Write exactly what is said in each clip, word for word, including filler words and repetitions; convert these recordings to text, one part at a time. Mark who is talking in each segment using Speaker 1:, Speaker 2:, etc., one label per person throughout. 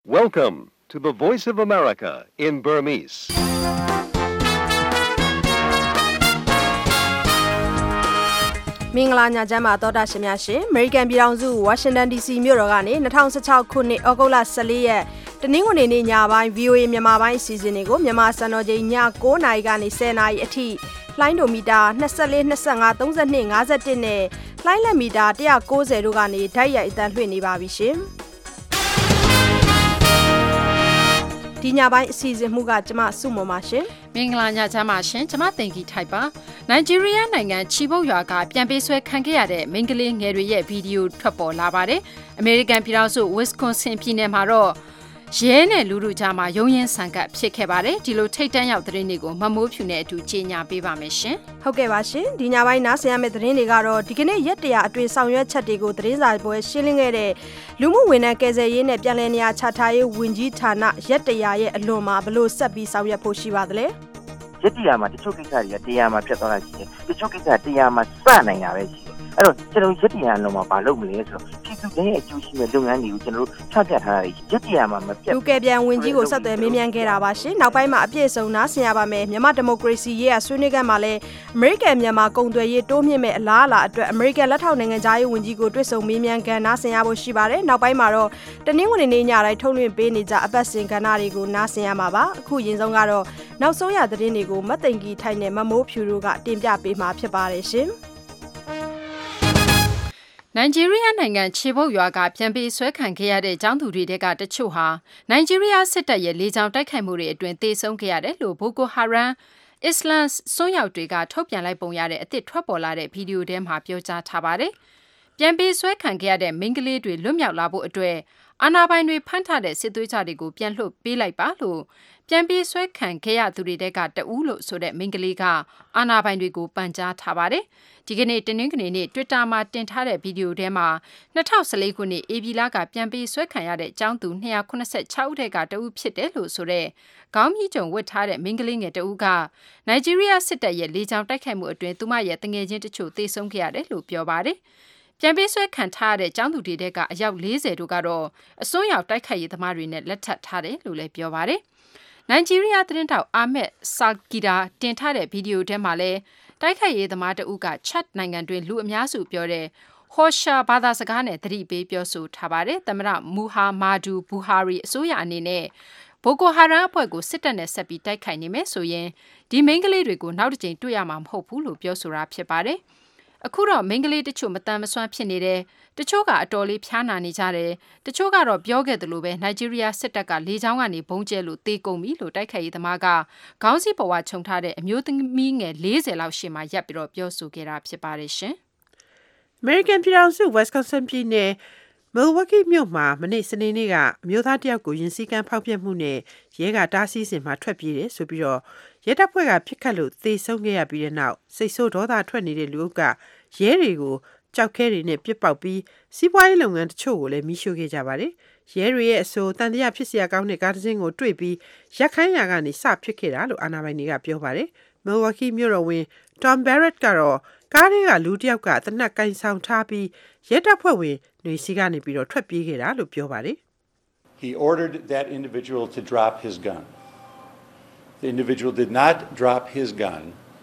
Speaker 1: Welcome to the Voice of America in Burmese.
Speaker 2: ။မင်္ဂလာညချမ်းပါသောတာရှင်များရှင်။ American ပြည်ထောင်စု Washington ဒီ စီ မြို့တော်ကနေ၂၀၁၆ခုနှစ်ဩဂုတ်လ၁၄ရက်တနင်္ဂနွေနေ့ညပိုင်း ဗွီအိုအေ မြန်မာပိုင်းအစီအစဉ်တွေကိုမြန်မာစံတော်ချိန်ည၉နာရီကနေ၁၀နာရီအထိလှိုင်းဒိုမီတာ၂၄ ၂၅ ၃၂ ၅၁နဲ့လှိုင်းလက်မီတာ၁၉၀တို့ကနေဓာတ်ရိုက်အသံလွှင့်နေပါပြီရှင်။ဒီညပိုင်းအစီအစဉ်မှုကကျမစုမပါရှင်
Speaker 3: မင်္ဂလာညချမ်းပါရှင်ကျမတင်ကြီးထိုက်ပါနိုင်ဂျီးရီးယားနိုင်ငံချီဘုတ်ရွာကပြန်ပေးဆွဲခံခဲ့ရတဲ့မိန်းကလေးငယ်တွေရဲ့ဗီဒီယိုထွက်ပေါ်လာပါတယ်အမေရိကန်ပြည်ထောင်စု Wisconsin ပြည်နယ်မှာတော့ရဲနဲ့လူလူကြားမှာရုံရင်ဆန်ကပ်ဖြစ်ခဲ့ပါတယ်ဒီလိုထိတ်တန့်ရောက်သတင်းတွေကိုမမိုးဖြူနဲ့အတူကြီးညာပေးပါမယ်ရှင်
Speaker 2: ဟုတ်ကဲ့ပါရှင်ဒီညပိုင်းနားဆင်ရမယ့်သတင်းတွေကတော့ဒီကနေ့ရက်တရာအတွင်းဆောင်ရွက်ချက်တွေကိုသတင်းစာပွဲရှင်းလင်းခဲ့တဲ့လူမှုဝန်ထမ်းကယ်ဆယ်ရေးနဲ့ပြည်내နေရာချထားရေးဝန်ကြီးဌာနရက်တရာရဲ့အလွန်မှာဘလို့ဆက်ပြီးဆောင်ရွက်ဖို့ရှိပါသလဲ
Speaker 4: ရက်တရာမှာတချို့ကိစ္စတွေကတရားမှာဖြစ်သွားတာရှိတယ်တချို့ကိစ္စတရားမှာစနိုင်တာပဲရှိတယ်အဲ့တော့ကျွန်တော်ရက်တရာလုံးမှာမလုပ်မလဲဆိုတော့ပြည်သူတွေရဲ့အကျိုးရှိမဲ့လုပ်ငန်းတွေကိုကျွန်တော်တို့ချပြထားတာရက်တရာမှာမပြတ်
Speaker 2: လူကယ်ပြန်ဝင်ကြီးကိုဆက်သွယ်မေးမြန်းခဲ့တာပါရှင်နောက်ပိုင်းမှာအပြည့်အစုံနားဆင်ရပါမယ်မြန်မာဒီမိုကရေစီရေးအဆွေးနွေးခန်းမှာလည်းအမေရိကန်မြန်မာကုန်သွယ်ရေးတိုးမြင့်မဲ့အလားအလာအတွက်အမေရိကန်လက်ထောက်နိုင်ငံသားရေးဝန်ကြီးကိုတွေ့ဆုံမေးမြန်းခန်းနားဆင်ရဖို့ရှိပါတယ်နောက်ပိုင်းမှာတော့တနင်္ဂနွေနေ့ညတိုင်းထုတ်လွှင့်ပေးနေကြအပတ်စဉ်ကဏ္ဍတွေကိုနားဆင်ရမှာပါအခုရင်ဆုံးကတော့နောက်ဆုံးရသတင်းတွေကိုမသိင်ကြီးထိုက်နဲ့မမိုးဖြူတို့ကတင်ပြပေးမှာဖြစ်ပါတယ်ရှင်
Speaker 3: နိုင်ဂျီးရီးယားနိုင်ငံချေဘုတ်ရွာကပြန်ပေးဆွဲခံခဲ့ရတဲ့ကျောင်းသူတွေကတချို့ဟာနိုင်ဂျီးရီးယားစစ်တပ်ရဲ့လေကြောင်းတိုက်ခိုက်မှုတွေအတွင်းသေဆုံးခဲ့ရတယ်လို့ဘိုကိုဟာရမ်အစ္စလမ်စွန်းရောက်တွေကထုတ်ပြန်လိုက်ပုံရတဲ့အသစ်ထွက်ပေါ်လာတဲ့ဗီဒီယိုထဲမှာပြောကြားထားပါတယ်။ပြန်ပေးဆွဲခံခဲ့ရတဲ့မိန်းကလေးတွေလွတ်မြောက်လာဖို့အတွက်အာဏာပိုင်တွေဖမ်းထားတဲ့စစ်သွေးကြတွေကိုပြန်လွှတ်ပေးလိုက်ပါလို့ပြန်ပေးဆွဲခံခဲ့ရသူတွေကတအူးလို့ဆိုတဲ့မိန်းကလေးကအာဏာပိုင်တွေကိုပန်ကြားထားပါတယ်။ဒီကနေ့တနင်္ဂနွေနေ့ Twitter မှာတင်ထားတဲ့ဗီဒီယိုထဲမှာ၂၀၁၄ခုနှစ်ဧပြီလကပြန်ပေးဆွဲခံရတဲ့ကျောင်းသူ၂၇၆ဦးထဲကတဦးဖြစ်တယ်လို့ဆိုတဲ့ခေါင်းမြီးကြုံဝတ်ထားတဲ့မိန်းကလေးငယ်တဦးကနိုင်ဂျီးရီးယားစစ်တပ်ရဲ့လေကြောင်းတိုက်ခိုက်မှုအတွင်းသူမရဲ့တငယ်ချင်းတချို့သေဆုံးခဲ့ရတယ်လို့ပြောပါတယ်။ပြန်ပေးဆွဲခံထားရတဲ့ကျောင်းသူတွေကအယောက်၄၀တို့ကတော့အစွန်းရောက်တိုက်ခိုက်ရေးသမားတွေနဲ့လက်ထပ်ထားတယ်လို့လည်းပြောပါတယ်။နိုင်ဂျီးရီးယားသတင်းတောက်အာမက်ဆာဂီဒါတင်ထားတဲ့ဗီဒီယိုထဲမှာလည်းတိုက်ခိုက်ရေးသမားတဦးကချတ်နိုင်ငံတွင်လူအများစုပြောတဲ့ဟော်ရှာဘာသာစကားနဲ့သတိပေးပြောဆိုထားပါတယ်။သမ္မတမူဟာမာဒူဘူဟာရီအစိုးရအနေနဲ့ဘိုကိုဟာရမ်အဖွဲ့ကိုစစ်တပ်နဲ့ဆက်ပြီးတိုက်ခိုက်နေမယ်ဆိုရင်ဒီမိန်းကလေးတွေကိုနောက်တစ်ကြိမ်တွေ့ရမှာမဟုတ်ဘူးလို့ပြောဆိုတာဖြစ်ပါတယ်။အခုတော့မိန်းကလေးတချို့မတန်မဆွမ်းဖြစ်နေတယ်တချို့ကအတော်လေးဖျားနာနေကြတယ်တချို့ကတော့ပြောခဲ့သလိုပဲနိုင်ဂျီးရီးယားစစ်တပ်ကလေကြောင်းကနေဘုံကျဲလို့တေကုန်ပြီလို့တိုက်ခိုက်ရေးသမားကခေါင်းစည်းပေါ်ဝါခြုံထားတဲ့အမျိုးသမီးငယ်၄၀လောက်ရှေ့မှာရပ်ပြီးတော့ပြောဆိုခဲ့တာဖြစ်ပါတယ်ရှင်
Speaker 5: ။ American ပြည်ထောင်စု Wisconsin ပြည်နယ် Milwaukee မြို့မှာမနေ့စနေနေ့ကအမျိုးသားတယောက်ကိုရင်စည်းကမ်းဖောက်ဖျက်မှုနဲ့ရဲကတားဆီးစဉ်မှာထွက်ပြေးတယ်ဆိုပြီးတော့ရဲတပ်ဖွဲ့ကပြစ်ခတ်လို့သေဆုံးခဲ့ရပြီးတဲ့နောက်စိတ်ဆိုးဒေါသထွက်နေတဲ့လူအုပ်ကရဲတွေကိုကြောက်ခဲတွေနဲ့ပြစ်ပေါက်ပြီးစီးပွားရေးလုပ်ငန်းတချို့ကိုလည်းမိရှို့ခဲ့ကြပါတယ်။ရဲတွေရဲ့အဆိုတန်တရားဖြစ်စရာကောင်းတဲ့ကားတစ်စင်းကိုတွေ့ပြီးရက်ခိုင်းရာကနေစဖြစ်ခဲ့တာလို့အာဏာပိုင်တွေကပြောပါတယ်။ Milwaukee မြို့တော်ဝန် Tom Barrett ကတော့ကားတွေကလူတစ်ယောက်ကတနက်ကင်ဆောင်ထားပြီးရဲတပ်ဖွဲ့ဝင်တွေစီကနေပြီးတော့ထွက်ပြေးခဲ့တာလို့ပြောပါတယ်
Speaker 6: ။ He ordered that individual to drop his gun. The individual did not drop his gun.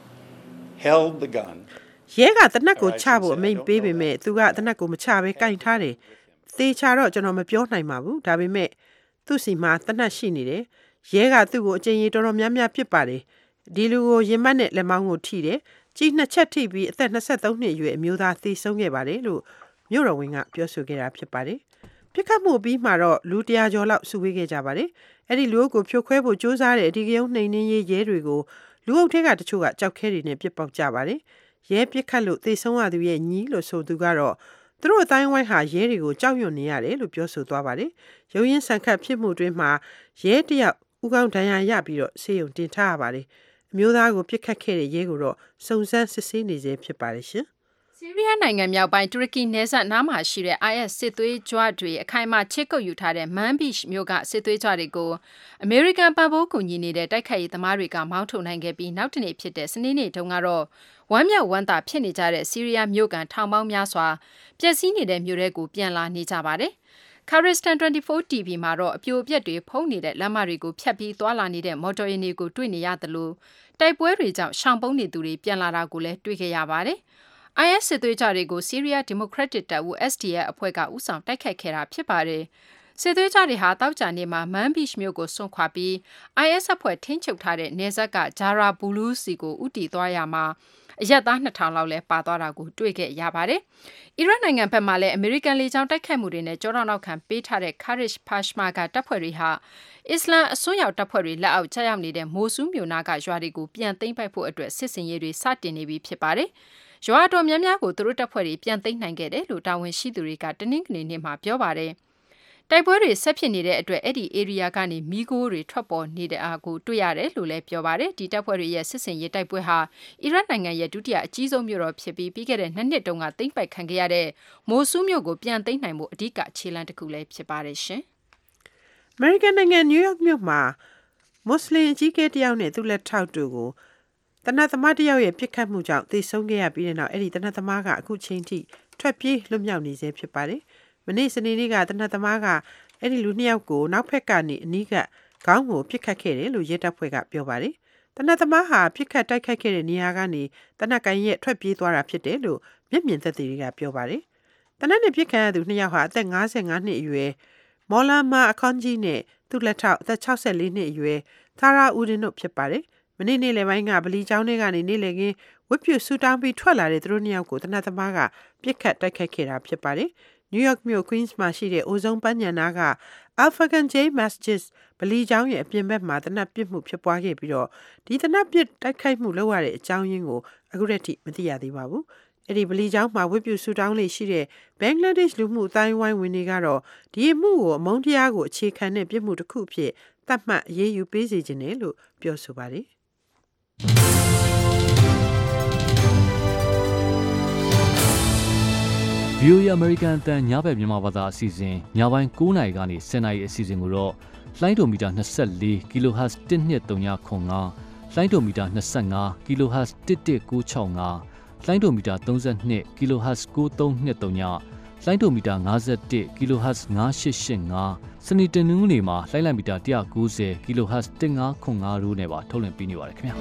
Speaker 6: Held the gun.
Speaker 5: ရဲကတနက်ကိုချဖို့အမိန့်ပေးပေမဲ့သူကတနက်ကိုမချဘဲကင်ထားတယ်။သေချာတော့ကျွန်တော်မပြောနိုင်ပါဘူး။ဒါပေမဲ့သူ့စီမှာတနက်ရှိနေတယ်။ရဲကသူ့ကိုအကျဉ်းကြီးတော်တော်များများပြစ်ပါတယ်။ဒီလူကိုရင်မတ်နဲ့လက်မောင်းကိုထိတယ်။ကြီးနှစ်ချက်ထိပြီးအသက်၂၃နှစ်အရွယ်အမျိုးသားသေဆုံးခဲ့ပါတယ်လို့မြို့တော်ဝန်ကပြောဆိုခဲ့တာဖြစ်ပါတယ်။ပြစ်ခတ်မှုပြီးမှတော့လူတရာကျော်လောက်စုဝေးခဲ့ကြပါတယ်။အဲ့ဒီလူအုပ်ကိုဖြိုခွဲဖို့ကြိုးစားတဲ့အဒီကရုံးနှိမ်နှင်းရေးရဲတွေကိုလူအုပ်ထဲကတချို့ကကြောက်ခဲတွေနဲ့ပြစ်ပေါက်ကြပါတယ်။ရဲပြစ်ခတ်လို့သေဆုံးရသူရဲ့ညီလို့ဆိုသူကတော့သူတို့အတိုင်းဝိုင်းဟာရဲတွေကိုကြောက်ရွံ့နေရတယ်လို့ပြောဆိုသွားပါတယ်။ရုံရင်ဆန်ခတ်ဖြစ်မှုတွင်မှာရဲတယောက်ဥကောင်းဒဏ်ရာရပြီးတော့ဆေးရုံတင်ထားရပါတယ်။အမျိုးသားကိုပြစ်ခတ်ခဲ့တဲ့ရဲကိုတော့စုံစမ်းစစ်ဆေးနေစေဖြစ်ပါတယ်ရှင်
Speaker 3: ။ဆီးရီးယားနိုင်ငံမြောက်ပိုင်းတူရကီနယ်စပ်နားမှာရှိတဲ့ အိုင်အက်စ် စစ်သွေးကြွတွေအခိုင်အမာချစ်ကုပ်ယူထားတဲ့မန်ဘစ်မြို့ကစစ်သွေးကြွတွေကိုအမေရိကန်ပံ့ပိုးကူညီနေတဲ့တိုက်ခိုက်ရေးသမားတွေကမောင်းထုတ်နိုင်ခဲ့ပြီးနောက်တနေ့ဖြစ်တဲ့စနေနေ့တုန်းကတော့ဝမ်းမြောက်ဝမ်းသာဖြစ်နေကြတဲ့ဆီးရီးယားမြို့ကန်ထောင်ပေါင်းများစွာပျက်စီးနေတဲ့မြို့တွေကိုပြန်လာနေကြပါတယ်။ Karistan twenty-four တီဗီမှာတော့အပြိုအပျက်တွေဖုံးနေတဲ့လမ်းမတွေကိုဖြတ်ပြီးသွားလာနေတဲ့မော်တော်ယာဉ်တွေကိုတွေ့နေရတယ်လို့တိုက်ပွဲတွေကြောင့်ရှောင်ပုန်းနေသူတွေပြန်လာတာကိုလည်းတွေ့ခဲ့ရပါတယ်။ I S စစ်သွေးကြွတွေကို Syria Democratic တပ်ဦး S D F အဖွဲ့ကဦးဆောင်တိုက်ခိုက်ခဲ့တာဖြစ်ပါတယ်။စစ်သွေးကြွတွေဟာတောက်ကြနေမှာ Manbij မြို့ကိုဆွန့်ခွာပြီး I S အဖွဲ့ထိန်းချုပ်ထားတဲ့နေဇက်က Jara Bulu စီကိုဦးတည်သွားရမှာအရက်သားနှစ်ထောင်လောက်လည်းပါသွားတာကိုတွေ့ခဲ့ရပါတယ်။အီရတ်နိုင်ငံဘက်မှာလည်းအမေရိကန်လေကြောင်းတိုက်ခိုက်မှုတွေနဲ့ကြောတောင်နောက်ခံပေးထားတဲ့ Kurdish Peshmerga တပ်ဖွဲ့တွေဟာအစ္စလမ်အစွန်းရောက်တပ်ဖွဲ့တွေလက်အောက်ကျရောက်နေတဲ့မိုဆူးမြို့နာကရွာတွေကိုပြန်သိမ်းပိုက်ဖို့အတွက်စစ်စင်ရေးတွေစတင်နေပြီဖြစ်ပါတယ်။ရွာတော်များများကိုသူတို့တပ်ဖွဲ့တွေပြန်သိမ်းနိုင်ခဲ့တယ်လို့တာဝန်ရှိသူတွေကတနင်္ဂနွေနေ့မှာပြောပါတယ်။တိုက်ပွဲတွေဆက်ဖြစ်နေတဲ့အတွက်အဲ့ဒီ area ကနေမီးခိုးတွေထွက်ပေါ်နေတဲ့အားကိုတွေ့ရတယ်လို့လည်းပြောပါတယ်ဒီတပ်ဖွဲ့တွေရဲ့စစ်စင်ရေးတိုက်ပွဲဟာအီရတ်နိုင်ငံရဲ့ဒုတိယအကြီးဆုံးမြို့တော်ဖြစ်ပြီးပြီးခဲ့တဲ့နှစ်နှစ်တုန်းကသိမ်းပိုက်ခံခဲ့ရတဲ့မိုဆူးမြို့ကိုပြန်သိမ်းနိုင်မှုအဓိကခြေလှမ်းတစ်ခုလည်းဖြစ်ပါတယ်ရှင်
Speaker 5: ။ American နိုင်ငံ New York မြို့မှာမွတ်စလင်အကြီးအကဲတယောက်နဲ့သူ့လက်ထောက်တို့ကိုတနတ်သမားတယောက်ရဲ့ပြစ်ခတ်မှုကြောင့်သေဆုံးခဲ့ရပြီးတဲ့နောက်အဲ့ဒီတနတ်သမားကအခုချိန်ထိထွက်ပြေးလွတ်မြောက်နေစေဖြစ်ပါတယ်။မနေ့စနေနေ့ကတနတ်သမားကအဲ့ဒီလူနှစ်ယောက်ကိုနောက်ဖက်ကနေအနီးကခေါင်းကိုပြစ်ခတ်ခဲ့တယ်လို့ရဲတပ်ဖွဲ့ကပြောပါတယ်။တနတ်သမားဟာပြစ်ခတ်တိုက်ခိုက်ခဲ့တဲ့နေရာကနေတနတ်ကိုင်းရဲ့ထွက်ပြေးသွားတာဖြစ်တယ်လို့မျက်မြင်သက်သေတွေကပြောပါတယ်။တနတ်နဲ့ပြစ်ခတ်ရသူနှစ်ယောက်ဟာအသက်fifty-fiveနှစ်အရွယ်မော်လာမာအခွန်ကြီးနဲ့သူ့လက်ထောက်အသက်sixty-fourနှစ်အရွယ်သာရာဦးဒင်တို့ဖြစ်ပါတယ်။မနေ့နေ့လယ်ပိုင်းကဗလီကျောင်းထဲကနေနေ့လယ်ကင်းဝတ်ပြုဆူတောင်းပြီးထွက်လာတဲ့သူတို့နှစ်ယောက်ကိုတနတ်သမားကပြစ်ခတ်တိုက်ခိုက်ခဲ့တာဖြစ်ပါတယ်။ New York မြို့ Queens မှာရှိတဲ့အိုဇုံပန်းညံနာက Al-Fagan J Masjid ဗလီကျောင်းရဲ့အပြင်ဘက်မှာတနတ်ပစ်မှုဖြစ်ပွားခဲ့ပြီးတော့ဒီတနတ်ပစ်တိုက်ခိုက်မှုလုပ်ရတဲ့အကြောင်းရင်းကိုအခုတည်းထိမသိရသေးပါဘူး။အဲ့ဒီဗလီကျောင်းမှာဝတ်ပြုဆူတောင်းလေးရှိတဲ့ Bangladesh လူမှုအတိုင်းဝိုင်းဝင်တွေကတော့ဒီအမှုကိုအမုန်းတရားကိုအခြေခံတဲ့ပြစ်မှုတစ်ခုဖြစ်သတ်မှတ်အရေးယူပေးစေခြင်းတယ်လို့ပြောဆိုပါတယ်။
Speaker 7: V O A American အတန်ညဘက်မြန်မာဘာသာအစီအစဉ်ညပိုင်းnineနာရီကနေtenနာရီအစီအစဉ်ကိုတော့လိုင်းဒိုမီတာtwenty-four ကီလိုဟတ်ဇ်one two three fiveလိုင်းဒိုမီတာtwenty-fiveကီလိုဟတ်ဇ်one one nine sixလိုင်းဒိုမီတာthirty-twoကီလိုဟတ်ဇ်nine three two threeလိုင်းဒိုမီတာfifty-oneကီလိုဟတ်ဇ်five eight eight fiveစနေတနင်္ဂနွေနေ့မှာလိုင်းလိုက်မီတာone ninetyကီလိုဟတ်ဇ်fifteen fiftyတို့နဲ့ပါထုတ်လွှင့်ပေးနေပါတယ်ခင်ဗျာ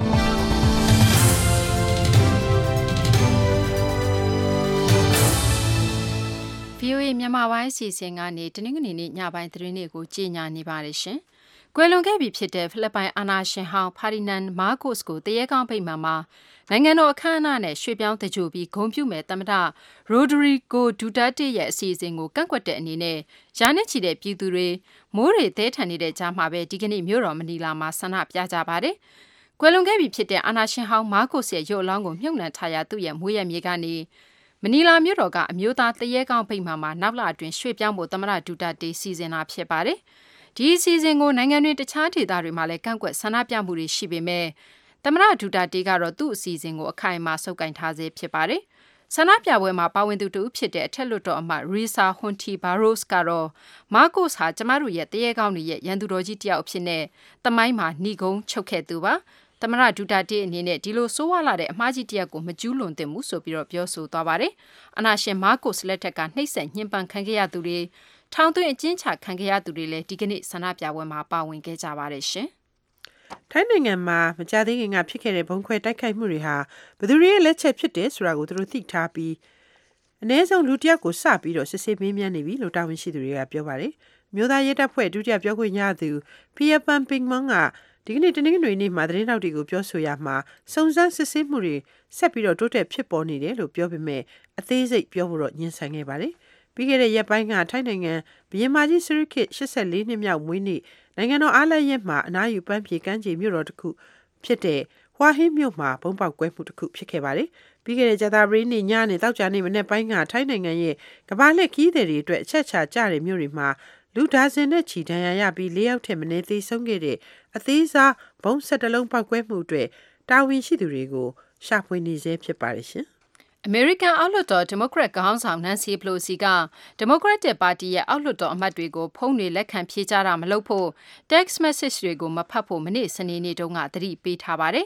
Speaker 3: V O A မြန်မာပိုင်းအစီအစဉ်ကနေတနင်္ဂနွေနေ့ညပိုင်းသတင်းတွေကိုကြီးညာနေပါတယ်ရှင်။ကွယ်လွန်ခဲ့ပြီဖြစ်တဲ့ဖိလစ်ပိုင်အာဏာရှင်ဟောင်းဖာဒီနန်မားကိုစ်ကိုတရေကောင်းဖိတ်မှမှာနိုင်ငံတော်အခမ်းအနားနဲ့ရွှေ့ပြောင်းတကြိုပြီးဂုဏ်ပြုမဲ့သမ္မတရိုဒရီဂိုဒူတာတေရဲ့အစီအစဉ်ကိုကန့်ကွက်တဲ့အနေနဲ့ရာနဲ့ချီတဲ့ပြည်သူတွေမိုးရေသဲထန်နေတဲ့ကြားမှာပဲဒီကနေ့မြို့တော်မနီလာမှာဆန္ဒပြကြပါတယ်။ကွယ်လွန်ခဲ့ပြီဖြစ်တဲ့အာဏာရှင်ဟောင်းမားကိုစ်ရဲ့ရုပ်အလောင်းကိုမြုပ်နှံထားရာသူ့ရဲ့မွေးရမြေကနေမနီလာမြို့တော်ကအမျိုးသားတရေကောင်းဖိတ်မှမှာနောက်လအတွင်းရွှေ့ပြောင်းဖို့သမ္မတဒူတာတေစီစဉ်တာဖြစ်ပါတယ်။ဒီအစီအစဉ်ကိုနိုင်ငံတွင်းတခြားဒေသတွေမှာလည်းကန့်ကွက်ဆန္ဒပြမှုတွေရှိပေမဲ့သမ္မတဒူတာတေကတော့သူ့အစီအစဉ်ကိုအခိုင်အမာဆုပ်ကိုင်ထားစေဖြစ်ပါတယ်။ဆန္ဒပြပွဲမှာပါဝင်သူတူဖြစ်တဲ့အထက်လွှတ်တော်အမတ်ရီဆာဟွန်တီဘာရိုစ်ကတော့မာကိုစ်ဟာကျမတို့ရဲ့တရေကောင်းတွေရဲ့ရန်သူတော်ကြီးတယောက်အဖြစ်နဲ့တမိုင်းမှာနှီးကုန်းချုပ်ခဲ့သူပါ။သမ္မတဒူတာတေအနေနဲ့ဒီလိုဆိုးဝါးလာတဲ့အမှားကြီးတယောက်ကိုမကျူးလွန်သင့်ဘူးဆိုပြီးတော့ပြောဆိုသွားပါတယ်။အနာရှင်မာကိုစ်လက်ထက်ကနှိပ်စက်ညှဉ်းပန်းခံခဲ့ရသူတွေထောင်သွင်းအကျဉ်းချခံခဲ့ရသူတွေလည်းဒီကနေ့ဆန္ဒပြပွဲမှာပါဝင်ခဲ့ကြပါတယ်ရှင်
Speaker 5: ။ထိုင်းနိုင်ငံမှာမကြာသေးခင်ကဖြစ်ခဲ့တဲ့ဘုံခွဲတိုက်ခိုက်မှုတွေဟာဘယ်သူတွေရဲ့လက်ချက်ဖြစ်တယ်ဆိုတာကိုသူတို့သိထားပြီးအနည်းဆုံးလူတစ်ယောက်ကိုစပြီးတော့စစ်ဆေးမေးမြန်းနေပြီလို့တာဝန်ရှိသူတွေကပြောပါတယ်။မြို့သားရဲတပ်ဖွဲ့ဒုတိယပြောခွင့်ရသူဖီယာပန်ပင်မွန်ကဒီကနေ့တနင်္ဂနွေနေ့မှာသတင်းထောက်တွေကိုပြောဆိုရမှာစုံစမ်းစစ်ဆေးမှုတွေဆက်ပြီးတော့တိုးတက်ဖြစ်ပေါ်နေတယ်လို့ပြောပေမဲ့အသေးစိတ်ပြောဖို့တော့ညှင်းဆန်ခဲ့ပါတယ်။ပြီးခဲ့တဲ့ရက်ပိုင်းကထိုင်းနိုင်ငံဘုရင်မကြီးစရခစ်eighty-fourနှစ်မြောက်မွေးနေ့နိုင်ငံတော်အားလပ်ရက်မှာအနားယူပန်းဖြေကမ်းခြေမြို့တော်တစ်ခုဖြစ်တဲ့ဟွာဟင်းမြို့မှာဘုံပေါက်ကွဲမှုတစ်ခုဖြစ်ခဲ့ပါတယ်။ပြီးခဲ့တဲ့ကြာသပတေးနေ့ညနေတောက်ကြနေ့မနေ့ပိုင်းကထိုင်းနိုင်ငံရဲ့ကမ္ဘာလှည့်ခီးသည်တွေအတွက်အချက်ချာကြတဲ့မြို့တွေမှာလူဒါဇင်နဲ့ချီဒဏ်ရာရပြီး၄ယောက်ထက်မနည်းသေဆုံးခဲ့တဲ့အသေးစားဘုံ၁၁လုံးပောက်ကွဲမှုတွေတာဝန်ရှိသူတွေကိုရှာဖွေနေဆဲဖြစ်ပါတယ်ရှင်
Speaker 3: ။အမေရိကန်အောက်လွှတ်တော်ဒီမိုကရက်ခေါင်းဆောင်နန်စီပလိုစီကဒီမိုကရက်တစ်ပါတီရဲ့အောက်လွှတ်တော်အမတ်တွေကိုဖုန်းတွေလက်ခံဖြေကြားတာမလုပ်ဖို့ text message တွေကိုမဖတ်ဖို့မနေ့စနေနေ့တုန်းကသတိပေးထားပါတယ်။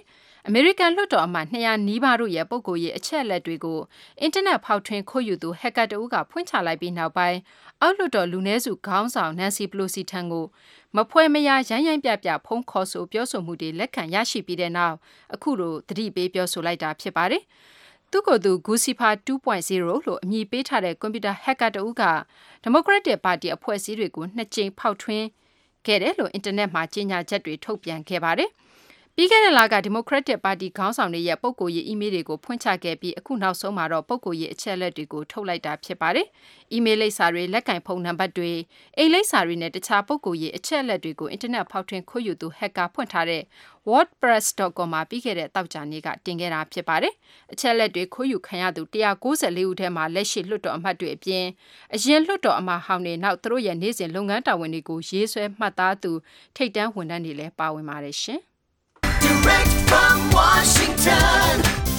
Speaker 3: အမေရိကန်လွှတ်တော်အမတ်နှစ်ရာနီးပါးတို့ရဲ့ပုဂ္ဂိုလ်ရေးအချက်အလက်တွေကိုအင်တာနက်ဖောက်ထွင်းခိုးယူသူဟက်ကာတဦးကဖွင့်ချလိုက်ပြီးနောက်ပိုင်းအောက်လွှတ်တော်လူနည်းစုခေါင်းဆောင်နန်စီပလိုစီထံကိုမဖွဲမရရိုင်းရိုင်းပြပြဖုံးခေါ်ဆိုပြောဆိုမှုတွေလက်ခံရရှိပြီးတဲ့နောက်အခုလိုသတိပေးပြောဆိုလိုက်တာဖြစ်ပါတယ်။သူကိုယ်သူ Guccifer တူးပွိုင့်ဇီးရို လို့အမည်ပေးထားတဲ့ကွန်ပျူတာဟက်ကာတဦးကဒီမိုကရက်တစ်ပါတီအဖွဲ့အစည်းတွေကိုနှစ်ကြိမ်ဖောက်ထွင်းခဲ့တယ်လို့အင်တာနက်မှာကြေညာချက်တွေထုတ်ပြန်ခဲ့ပါတယ်။ပြီးခဲ့တဲ့လကဒီမိုကရက်တစ်ပါတီခေါင်းဆောင်တွေရဲ့ပုဂ္ဂိုလ်ရေးအီးမေးလ်တွေကိုဖွင့်ချခဲ့ပြီးအခုနောက်ဆုံးမှာတော့ပုဂ္ဂိုလ်ရေးအချက်အလက်တွေကိုထုတ်လိုက်တာဖြစ်ပါတယ်။အီးမေးလ်လိပ်စာတွေလက်ကင်ဖုန်းနံပါတ်တွေအိမ်လိပ်စာတွေနဲ့တခြားပုဂ္ဂိုလ်ရေးအချက်အလက်တွေကိုအင်တာနက်ဖောက်ထွင်းခိုးယူသူဟက်ကာဖွင့်ထားတဲ့ wordpress dot com မှာပြီးခဲ့တဲ့တောက်ကြနေ့ကတင်ခဲ့တာဖြစ်ပါတယ်။အချက်အလက်တွေခိုးယူခံရသူone hundred ninety-fourဦးထဲမှာလက်ရှိလွှတ်တော်အမတ်တွေအပြင်အရင်လွှတ်တော်အမတ်ဟောင်းတွေနောက်သူတို့ရဲ့နေ့စဉ်လုပ်ငန်းတာဝန်တွေကိုရေးဆွဲမှတ်သားသူထိပ်တန်းဝန်ထမ်းတွေလည်းပါဝင်ပါတယ်ရှင်။
Speaker 8: Direct from Washington,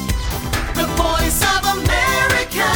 Speaker 8: the voice of America,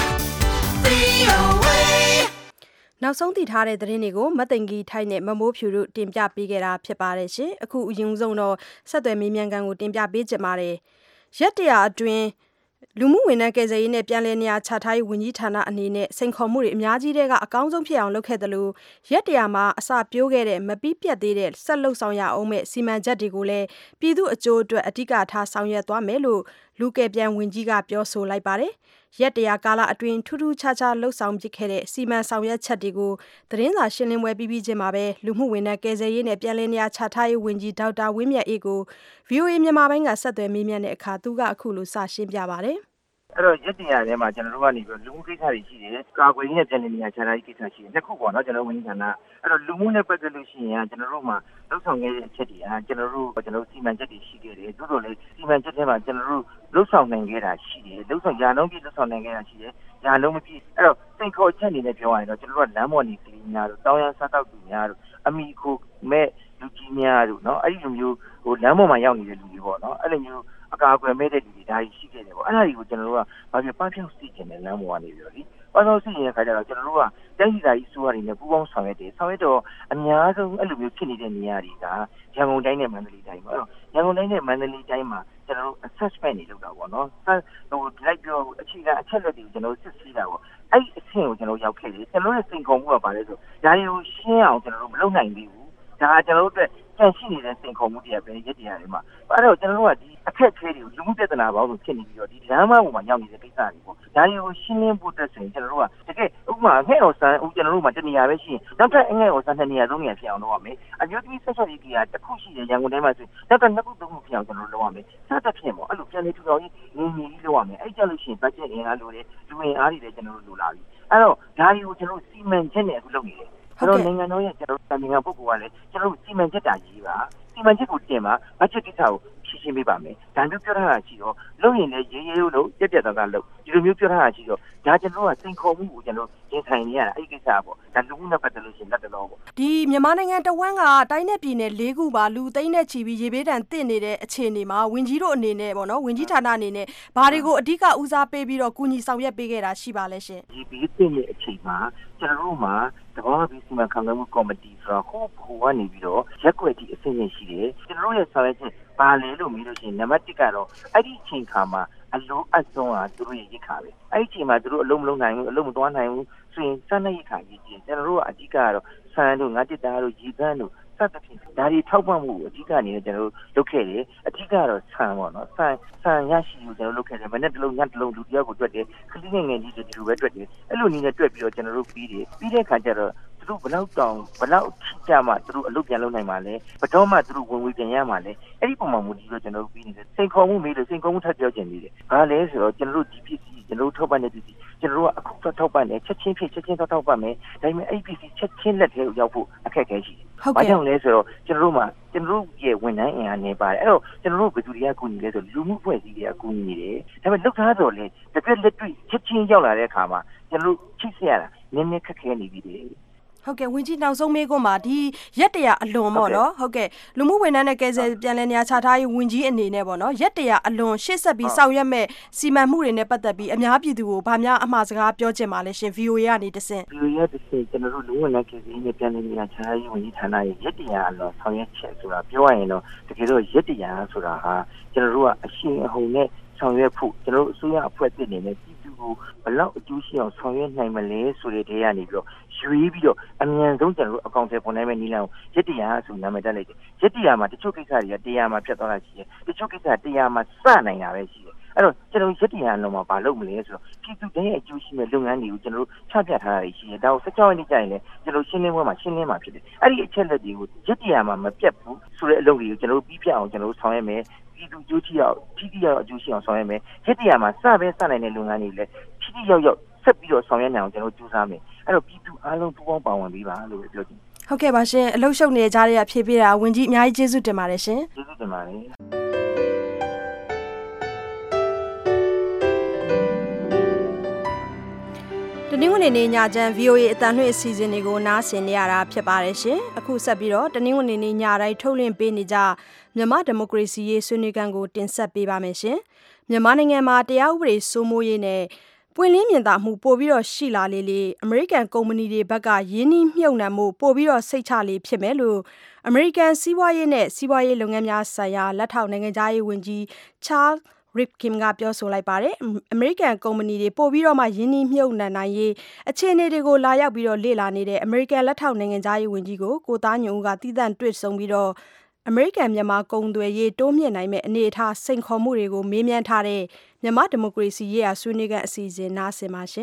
Speaker 8: V O A
Speaker 2: နောက်ဆုံးတည်ထားတဲ့သတင်းတွေကိုမသိင်္ဂီထိုက်နဲ့မမိုးဖြူတို့တင်ပြပေးခဲ့တာဖြစ်ပါတယ်ရှင်အခုအရင်ဆုံးတော့ဆက်သွယ်မေးမြန်းခန်းကိုတင်ပြပေးကြပါမယ်ရက်တရာအတွင်းလူမှုဝန်ထမ်းကယ်ဆယ်ရေးနဲ့ပြန်လည်နေရာချထားရေးဝန်ကြီးဌာနအနေနဲ့စိန်ခေါ်မှုတွေအများကြီးတဲကအကောင်းဆုံးဖြစ်အောင်လုပ်ခဲ့တယ်လို့ရက်တရာမှာအစပြိုးခဲ့တဲ့မပြီးပြတ်သေးတဲ့ဆက်လုပ်ဆောင်ရအောင်မဲ့စီမံချက်တွေကိုလည်းပြည်သူအကျိုးအတွက်အဓိကထားဆောင်ရွက်သွားမယ်လို့လူကယ်ပြန်ဝန်ကြီးကပြောဆိုလိုက်ပါတယ်ရက်တရာကာလအတွင်းထူးထူးခြားခြားလှုပ်ဆောင်ပစ်ခဲ့တဲ့စီမံဆောင်ရွက်ချက်တွေကိုသတင်းစာရှင်းလင်းပွဲပြီးပြီးချင်းမှာပဲလူမှုဝန်ထမ်းကယ်ဆယ်ရေးနဲ့ပြန်လည်နေရာချထားရေးဝန်ကြီးဒေါက်တာဝင်းမြတ်အေးကို V O A မြန်မာပိုင်းကဆက်သွယ်မေးမြန်းတဲ့အခါသူကအခုလိုစရှင်းပြပါတယ်
Speaker 4: အဲ့တော့ရက်တင်ရထဲမှာကျွန်တော်တို့ကနေပြီးလူမှုကိစ္စတွေရှိတယ်ကာကွယ်ရေးနဲ့ပြန်လည်နေရာချထားရေးကိစ္စရှိတယ်နှစ်ခုပေါ့နော်ကျွန်တော်ဝန်ကြီးဌာနအဲ့တော့လူမှုနဲ့ပတ်သက်လို့ရှိရင်ကျွန်တော်တို့မှာလှုပ်ဆောင်ခဲ့တဲ့အချက်တွေကကျွန်တော်တို့ကျွန်တော်တို့စီမံချက်တွေရှိခဲ့တယ်သို့တော်လည်းစီမံချက်ထဲမှာကျွန်တော်တို့လှုပ်ဆောင်နိုင်ခဲ့တာရှိတယ်လှုပ်ဆောင်ရာနှုန်းပြည့်လှုပ်ဆောင်နိုင်ခဲ့တာရှိတယ်ရာနှုန်းမပြည့်အဲ့တော့စိန်ခေါ်ချက်အနေနဲ့ပြောရရင်တော့ကျွန်တော်တို့ကလမ်းပေါ်နေကလေးများတို့တောင်းရစားတောက်သူများတို့အမိခိုမဲ့လူကြီးများတို့เนาะအဲ့ဒီလိုမျိုးဟိုလမ်းပေါ်မှာရောက်နေတဲ့လူတွေပေါ့နော်အဲ့လိုမျိုးအကာအကွယ်မဲ့တဲ့လူတွေဒါကြီးရှိခဲ့တယ်ပေါ့အဲ့ဒါတွေကိုကျွန်တော်တို့ကဘာဖြစ်ပန်းဖြောက်စီကျင်တဲ့လမ်းပေါ်ကနေပြီးတော့လေပန်းဖြောက်စီကျင်တဲ့ခါကျတော့ကျွန်တော်တို့ကတိုင်းဒေသကြီးစိုးရတွေနဲ့ပူးပေါင်းဆောင်ရွက်တယ်ဆောင်ရွက်တော့အများဆုံးအဲ့လိုမျိုးဖြစ်နေတဲ့နေရာတွေကရန်ကုန်တိုင်းနဲ့မန္တလေးတိုင်းပေါ့အဲ့တော့ရန်ကုန်တိုင်းနဲ့မန္တလေးတိုင်းမှာကျွန်တော်တို့ assessment တွေလုပ်တာပေါ့နော်ဟိုလိုက်ပြောအခြေခံအချက်လက်တွေကိုကျွန်တော်စစ်ဆေးတာပေါ့အဲ့ဒီအဆင့်ကိုကျွန်တော်ရောက်ခဲ့တယ်ကျွန်တော်ရဲ့စိန်ခေါ်မှုကဘာလဲဆိုဒါတွေကိုရှင်းအောင်ကျွန်တော်တို့မလုပ်နိုင်သေးဘူးဒါကကျွန်တော်တို့အတွက်ကျန်ရှိနေတဲ့စိန်ခေါ်မှုတွေကပဲရက်တရားတွေမှာအဲ့တော့ကျွန်တော်တို့ကဒီအခက်အခဲတွေကိုလူမှုပြဿနာပေါင်းစုံဖြစ်နေပြီးတော့ဒီလမ်းမပေါ်မှာရောက်နေတဲ့ကိစ္စတွေပေါ့ဒါတွေကိုရှင်းလင်းဖို့တက်ဆိုရင်ကျွန်တော်တို့ကတကယ်ဥပမာငှဲ့အောင်ဆန်းဦးကျွန်တော်တို့မှာတနေရာပဲရှိရင်နောက်ထပ်အငှဲ့အောင်ဆန်းနှစ်နေရာသုံးနေရာဖြစ်အောင်လုပ်ရမယ်အမျိုးသမီးဆက်ချက်ကြီးကတစ်ခုရှိတယ်ရန်ကုန်တိုင်းမှာဆိုနောက်ကနှစ်ခုသုံးခုဖြစ်အောင်ကျွန်တော်တို့လုပ်ရမယ်စသဖြင့်ပေါ့အဲ့လိုပြန်နေထူထောင်ရေးငင်းငင်းကြီးလုပ်ရမယ်အဲ့ကြလို့ရှိရင်ဘတ်ဂျက်အင်အားလိုတယ်လူအင်အားတွေလည်းကျွန်တော်တို့လိုလာပြီအဲ့တော့ဒါတွေကိုကျွန်တော်တို့စီမံချက်နဲ့အခုလုပ်နေတယ်အဲ့တော့နိုင်ငံတော်ရဲ့ကျွန်တော်တို့နိုင်ငံပုဂ္ဂိုလ်ကလည်းကျွန်တော်တို့စီမံချက်တာကြီးပါစီမံချက်ကိုတင်မှာဘတ်ဂျက်ကိစ္စကိုရှင်းရှင်းပေးပါမယ်ဒါမျိုးပြောထားတာရှိတော့လုပ်ရင်လည်းရေးရေးလို့ပြက်ပြက်သားသားလုပ်ဒီလိုမျိုးပြောထားတာရှိတော့ဒါကျွန်တော်ကစိန်ခေါ်မှုကိုကျွန်တော်ရင်ဆိုင်နေရတာအဲ့ဒီကိစ္စပေါ့ဒါလူမှုနဲ့ပတ်သက်လို့ရှိရင်လက်တော်ပေါ့
Speaker 2: ဒီမြန်မာနိုင်ငံတဝန်းကတိုင်းနဲ့ပြည်နယ်၄ခုပါလူသိန်းနဲ့ချီပြီးရေဘေးဒဏ်တင့်နေတဲ့အခြေအနေမှာဝင်ကြီးတို့အနေနဲ့ပေါ့နော်ဝင်ကြီးဌာနအနေနဲ့ဘာတွေကိုအဓိကဦးစားပေးပြီးတော့ကူညီဆောင်ရွက်ပေးခဲ့တာရှိပါလဲရှင်
Speaker 4: ဒီဘေးတင့်တဲ့အချိန်မှာကျွန်တော်တို့မှာတဘာဘီစီမံခန့်ခွဲမှုကော်မတီဆိုတော့ဟိုဘိုကနေပြီးတော့ရက်ွက်တီအဆင့်ရရှိတယ်ကျွန်တော်တို့ရဲ့ဆောင်ရွက်ချက်ဘာလဲလို့မေးလို့ရှိရင်နံပါတ်oneကတော့အဲ့ဒီအချိန်ခါမှာအလုံးအစုံဟာသူတို့ရဲ့ရိတ်ခါပဲအဲ့ဒီအချိန်မှာသူတို့အလုံးမလုံးနိုင်ဘူးအလုံးမသွားနိုင်ဘူးဆိုရင်စတဲ့ရိတ်ခါကြီးကြီးကျွန်တော်တို့ကအဓိကကတော့ဆန်တို့ငါးတစ်သားတို့ရေသန်းတို့စသဖြင့်ဒါတွေထောက်ပံ့မှုအဓိကအနေနဲ့ကျွန်တော်တို့လုပ်ခဲ့တယ်အဓိကတော့ဆန်ပေါ့နော်ဆန်ဆန်ရရှိကိုကျွန်တော်လုပ်ခဲ့တယ်မနေ့တစ်လုံးညတစ်လုံးလူတယောက်ကိုတွက်တယ်ခလေးငယ်ငယ်ကြီးတွေဒီလိုပဲတွက်တယ်အဲ့လိုနည်းနဲ့တွက်ပြီးတော့ကျွန်တော်တို့ပြီးတယ်ပြီးတဲ့ခါကျတော့သူတို့ဘလောက်တောင်ဘလောက်ထိကြမှသူတို့အလုပ်ပြန်လုပ်နိုင်မှာလဲဘတော်မှသူတို့ဝင်ဝင်ပြန်ရမှာလဲအဲ့ဒီပုံမှန်မူဒီတော့ကျွန်တော်တို့ပြီးနေတယ်စိန်ခေါ်မှုမေးလို့စိန်ခေါ်မှုထပ်ပြောချင်နေတယ်ဘာလဲဆိုတော့ကျွန်တော်တို့ဒီပစ္စည်းကျွန်တော်တို့ထောက်ပံ့တဲ့ပစ္စည်းကျွန်တော်တို့ကအခုထောက်ပံ့တယ်ချက်ချင်းဖြစ်ချက်ချင်းထောက်ပံ့မယ်ဒါပေမဲ့အဲ့ဒီပစ္စည်းချက်ချင်းလက်ထဲကိုရောက်ဖို့အခက်အခဲရှိတယ်ဘာကြောင့်လဲဆိုတော့ကျွန်တော်တို့မှာကျွန်တော်တို့ရဲ့ဝန်ထမ်းအင်အားနေပါတယ်အဲ့တော့ကျွန်တော်တို့ဘယ်သူတွေကကူညီလဲဆိုလူမှုအဖွဲ့အစည်းတွေကကူညီနေတယ်ဒါပေမဲ့လုပ်ထားတော့လေတကယ်လက်တွေ့ချက်ချင်းရောက်လာတဲ့အခါမှာကျွန်တော်တို့ချိတ်ဆက်ရတာနည်းနည်းခက်ခဲနေပြီတယ်
Speaker 2: ဟဟုတ်ကဲ့ဝင်ကြီးနောက်ဆုံးမေးခွန်းမှာဒီရက်တရာအလွန်ပေါ့နော်ဟုတ်ကဲ့လူမှုဝန်ထမ်းနဲ့ကယ်ဆယ်ပြန်လည်နေရာချထားရေးဝင်ကြီးအနေနဲ့ပေါ့နော်ရက်တရာအလွန်ရှေ့ဆက်ပြီးဆောင်ရွက်မဲ့စီမံမှုတွေနဲ့ပတ်သက်ပြီးအများပြည်သူကိုဗာများအမှားစကားပြောချင်ပါလဲရှင် V O A ကနေတဆင့်
Speaker 4: V O A ကတဆင့်ကျွန်တော်တို့လူဝင်နဲ့ကယ်ဆယ်ရေးနဲ့ပြန်လည်နေရာချထားရေးဝင်ကြီးဌာနရဲ့ရက်တရာအလွန်ဆောင်ရွက်ချက်ဆိုတာပြောရရင်တော့တကယ်တော့ရက်တရာဆိုတာဟာကျွန်တော်တို့ကအရှင်အဟုန်နဲ့ဆောင်ရွက်ဖို့ကျွန်တော်တို့အစိုးရအဖွဲ့အစည်းအနေနဲ့ပြည်သူကိုဘယ်လောက်အကျိုးရှိအောင်ဆောင်ရွက်နိုင်မလဲဆိုတဲ့နေရာနေပြီးတော့ရွေးပြီးတော့အမြန်ဆုံးကျွန်တော်တို့အကောင့်ထဲပေါ်နိုင်မယ့်နည်းလမ်းကိုရက်တရာဆိုနာမည်တက်လိုက်တယ်ရက်တရာမှာတချို့ကိစ္စတွေကတရားမှာဖြတ်သွားတာရှိတယ်တချို့ကိစ္စတရားမှာစနိုင်တာပဲရှိတယ်အဲ့တော့ကျွန်တော်ရက်တရာလုံးမှာဘာလုပ်မလဲဆိုတော့ပြည်သူတိုင်းရဲ့အကျိုးရှိမဲ့လုပ်ငန်းတွေကိုကျွန်တော်တို့ချပြထားတာရှိတယ်ဒါကိုစကြောင်းနေကြရင်လည်းကျွန်တော်ရှင်းလင်းပွဲမှာရှင်းလင်းမှာဖြစ်တယ်အဲ့ဒီအချက်လက်တွေကိုရက်တရာမှာမပြတ်ဘူးဆိုတဲ့အလုပ်တွေကိုကျွန်တော်တို့ပြီးပြအောင်ကျွန်တော်တို့ဆောင်ရွက်မယ်ပြည်သူကြိုးချအောင်ထိထိရောက်အကျိုးရှိအောင်ဆောင်ရွက်မယ်ရက်တရာမှာစပဲစနိုင်တဲ့လုပ်ငန်းတွေလည်းထိထိရောက်ရောက်ဆက်ပြီးတော့ဆောင်ရွက်နိုင်အောင်ကျွန်တော်တို့ကြိုးစားမယ်အဲ့တော့ပြည်သူအားလုံးပူးပေါင်းပါဝင်ပြီးပါလို့ပြောချင်
Speaker 2: ဟုတ်ကဲ့ပါရှင်အလုပ်ရှုပ်နေတဲ့ကြားတွေကဖြည့်ပြတာဝင်ကြီးအများကြီးကျေးဇူးတင်ပါတယ်ရှင်
Speaker 4: ကျေးဇူးတင်ပါတယ်
Speaker 2: တနင်္ဂနွေနေ့ညချမ်း V O A အတန်လွှင့်အစီအစဉ်တွေကိုနားဆင်နေရတာဖြစ်ပါတယ်ရှင်အခုဆက်ပြီးတော့တနင်္ဂနွေနေ့ညတိုင်းထုတ်လွှင့်ပေးနေကြမြန်မာဒီမိုကရေစီရေးဆွေးနွေးခန်းကိုတင်ဆက်ပေးပါမယ်ရှင်မြန်မာနိုင်ငံမှာတရားဥပဒေစိုးမိုးရေးနဲ့ပွင့်လင်းမြင်သာမှုပို့ပြီးတော့ရှိလာလေလေအမေရိကန်ကုမ္ပဏီတွေဘက်ကရင်းနှီးမြှုပ်နှံမှုပို့ပြီးတော့စိတ်ချလေဖြစ်မယ်လို့အမေရိကန်စီးပွားရေးနဲ့စီးပွားရေးလုပ်ငန်းများဆိုင်ရာလက်ထောက်နိုင်ငံသားရေးဝန်ကြီး Charles Ripken ကပြောဆိုလိုက်ပါတယ်အမေရိကန်ကုမ္ပဏီတွေပို့ပြီးတော့မှရင်းနှီးမြှုပ်နှံနိုင်ရေးအခြေအနေတွေကိုလာရောက်ပြီးတော့လေ့လာနေတဲ့အမေရိကန်လက်ထောက်နိုင်ငံသားရေးဝန်ကြီးကိုကိုသားညွန့်ဦးကတည်တံ့တွေ့ဆုံပြီးတော့အမေရိကန်မြန်မာကုန်သွယ်ရေးတိုးမြင့်နိုင်မဲ့အနေအထားစိန်ခေါ်မှုတွေကိုမေးမြန်းထားတဲ့မြန်မာဒီမိုကရေစီရေးရာဆွေးနွေးခန်းအစီအစဉ်နားဆင်ပါရှင်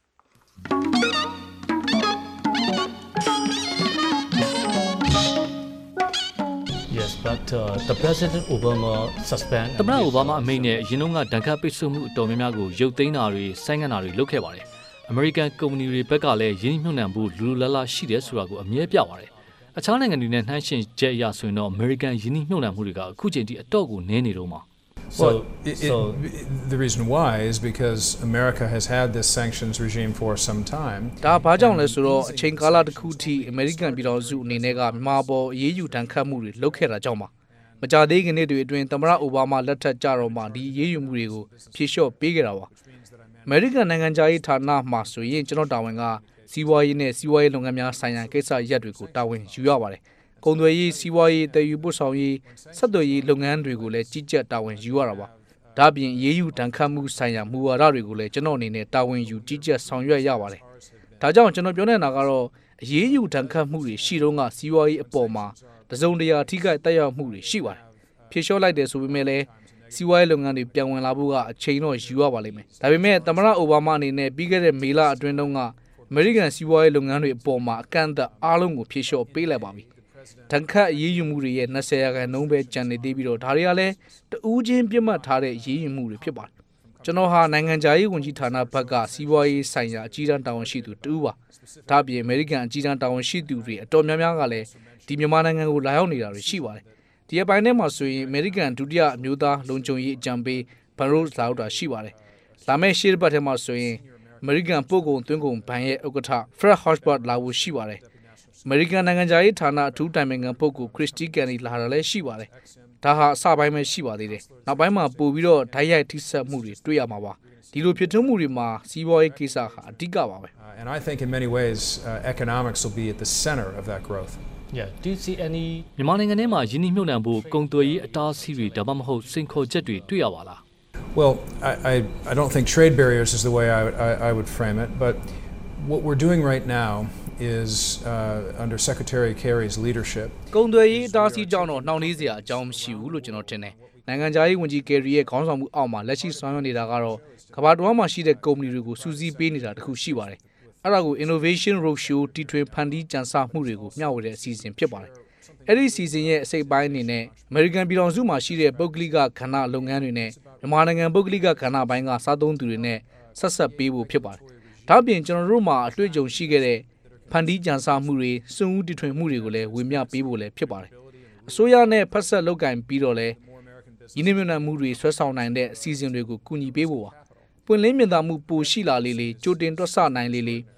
Speaker 9: Yes, but uh, the President Obama suspend
Speaker 7: သမ္မတအိုဘားမားအမိန့်နဲ့ရင်းနှီးငါဒဏ်ခတ်ပိတ်ဆို့မှုအတော်များများကိုရုပ်သိမ်းတာတွေဆိုင်းငံ့တာတွေလုပ်ခဲ့ပါတယ်။ American ကုမ္ပဏီတွေဘက်ကလည်းရင်းနှီးမြှုပ်နှံမှုလူလူလားလားရှိတယ်ဆိုတာကိုအမြဲပြပါတယ်။အခြားနိုင်ငံတွေနဲ့နှိုင်းယှဉ်ချက်အရဆိုရင်တော့ American ရင်းနှီးမြှုပ်နှံမှုတွေကအခုချိန်ထိအတော့ကိုနည်းနေတော့မှာ
Speaker 9: So,
Speaker 10: well, it,
Speaker 9: so
Speaker 10: it, the reason why is because America has had this sanctions regime for some time.
Speaker 11: ဒါဘာကြောင့်လဲဆိုတော့အချိန်ကာလတစ်ခုထိ American ပြည်တော်စုအနေနဲ့ကမြန်မာပေါ်အရေးယူတန်းခတ်မှုတွေလုပ်ခဲ့တာကြောင့်ပါမကြသေးခင်နှစ်တွေအတွင်းသမ္မတအိုဘားမားလက်ထက်ကြတော့မှဒီအရေးယူမှုတွေကိုဖြေလျှော့ပေးခဲ့တာပါ American နိုင်ငံခြားရေးဌာနမှာဆိုရင်ကျွန်တော်တာဝန်ကစီးပွားရေးနဲ့စီးပွားရေးလုပ်ငန်းများဆိုင်ရာကိစ္စရပ်တွေကိုတာဝန်ယူရပါတယ်ကုန်သွယ်ရေးစီးပွားရေးတည်ယူပို့ဆောင်ရေးဆက်သွယ်ရေးလုပ်ငန်းတွေကိုလည်းကြီးကြပ်တာဝန်ယူရတာပါဒါပြင်ရေးယူတန်းခတ်မှုဆိုင်ရာမူဝါဒတွေကိုလည်းကျွန်တော်အနေနဲ့တာဝန်ယူကြီးကြပ်ဆောင်ရွက်ရပါတယ်ဒါကြောင့်ကျွန်တော်ပြောနေတာကတော့အရေးယူတန်းခတ်မှုတွေရှိတော့ကစီးပွားရေးအပေါ်မှာတစုံတရာထိခိုက်တက်ရောက်မှုတွေရှိပါတယ်ဖြေလျှော့လိုက်တယ်ဆိုပေမဲ့လည်းစီးပွားရေးလုပ်ငန်းတွေပြန်ဝင်လာဖို့ကအချိန်တော့ယူရပါလိမ့်မယ်ဒါပေမဲ့သမ္မတအိုဘားမားအနေနဲ့ပြီးခဲ့တဲ့မေလအတွင်းတုန်းကအမေရိကန်စီးပွားရေးလုပ်ငန်းတွေအပေါ်မှာအကန့်အသတ်အားလုံးကိုဖြေလျှော့ပေးလိုက်ပါပြီတန်ခတ်အရေးယူမှုတွေရဲ့နှစ်ဆယ်ရာခိုင်နှုန်းပဲကျန်နေသေးပြီးတော့ဒါတွေကလည်းတူးချင်းပြတ်မှတ်ထားတဲ့အရေးယူမှုတွေဖြစ်ပါတယ်ကျွန်တော်ဟာနိုင်ငံခြားရေးဝန်ကြီးဌာနဘက်ကစီးပွားရေးဆိုင်ရာအကြီးတန်းတာဝန်ရှိသူတူပါဒါ့အပြင်အမေရိကန်အကြီးတန်းတာဝန်ရှိသူတွေအတော်များများကလည်းဒီမြန်မာနိုင်ငံကိုလာရောက်နေတာတွေရှိပါတယ်ဒီအပိုင်းထဲမှာဆိုရင်အမေရိကန်ဒုတိယအမျိုးသားလုံခြုံရေးအကြံပေးဘန်ရိုးလာရောက်တာရှိပါတယ်လာမယ့်ရှေ့တစ်ပတ်ထဲမှာဆိုရင်အမေရိကန်ပို့ကုန်သွင်းကုန်ဘဏ်ရဲ့ဥက္ကဋ္ဌ Fred Hochberg လာဖို့ရှိပါတယ်အမေရိကန်နိုင်ငံခြားရေးဌာနအထူးတိုင်ပင်ခံပုဂ္ဂိုလ်ခရစ်စတီကန်နီလာတာလည်းရှိပါတယ်ဒါဟာအစပိုင်းပဲရှိပါသေးတယ်နောက်ပိုင်းမှာပို့ပြီးတော့ဓာတ်ရိုက်ထိစပ်မှုတွေတွေ့ရမှာပါဒီလိုဖြစ်ထွန်းမှုတွေမှာစီးပွားရေးကိစ္စဟာအဓိကပါပဲ
Speaker 10: And I think in many ways uh, economics will be at the center of that growth.
Speaker 9: yeah, do you see any
Speaker 7: မြန်မာနိုင်ငံထဲမှာရင်းနှီးမြှုပ်နှံဖို့ကုန်သွယ်ရေးအတားအဆီးတွေဒါမှမဟုတ်စိန်ခေါ်ချက်တွေတွေ့ရပါလား
Speaker 10: Well, I, I, I don't think trade barriers is the way I, I, I would frame it, but what we're doing right now is uh, under Secretary Kerry's leadership.
Speaker 11: ကုန်သွယ်ရေးအတားအဆီးကြောင့်တော့နှောင့်နှေးစရာအကြောင်းမရှိဘူးလို့ကျွန်တော်ထင်တယ်နိုင်ငံခြားရေးဝန်ကြီး Kerry ရဲ့ခေါင်းဆောင်မှုအောက်မှာလက်ရှိဆောင်ရွက်နေတာကတော့ကမ္ဘာတစ်ဝန်းမှာရှိတဲ့ကုမ္ပဏီတွေကိုစူးစီးပေးနေတာတခုရှိပါတယ်အဲ့ဒါကို Innovation Roadshow တီထွင်ဖန်တီးကြံစမှုတွေကိုမျှဝေတဲ့အစီအစဉ်ဖြစ်ပါတယ်အဲ့ဒီအစီအစဉ်ရဲ့အစိပ်ပိုင်းအနေနဲ့ American ပြည်ထောင်စုမှာရှိတဲ့ပုဂ္ဂလိကခန္ဓာလုပ်ငန်းတွေနဲ့မြန်မာနိုင်ငံပုဂ္ဂလိကခန္ဓာပိုင်းကစားသုံးသူတွေနဲ့ဆက်ဆက်ပေးဖို့ဖြစ်ပါတယ်ဒါ့အပြင်ကျွန်တော်တို့မှာအတွေ့အကြုံရှိခဲ့တဲ့ဖန်တီးကြံစမှုတွေစွန့်ဦးတီထွင်မှုတွေကိုလည်းဝေမျှပေးဖို့လည်းဖြစ်ပါတယ်အစိုးရနဲ့ဖက်ဆက်လုပ်ကင်ပြီးတော့လည်းရင်းနှီးမြှုပ်နှံမှုတွေဆွဲဆောင်နိုင်တဲ့အစီအစဉ်တွေကိုကူညီပေးဖို့ပါပွင့်လင်းမြင်သာမှုပိုရှိလာလေလေကြိုတင်တွက်ဆနိုင်လေလေဒီ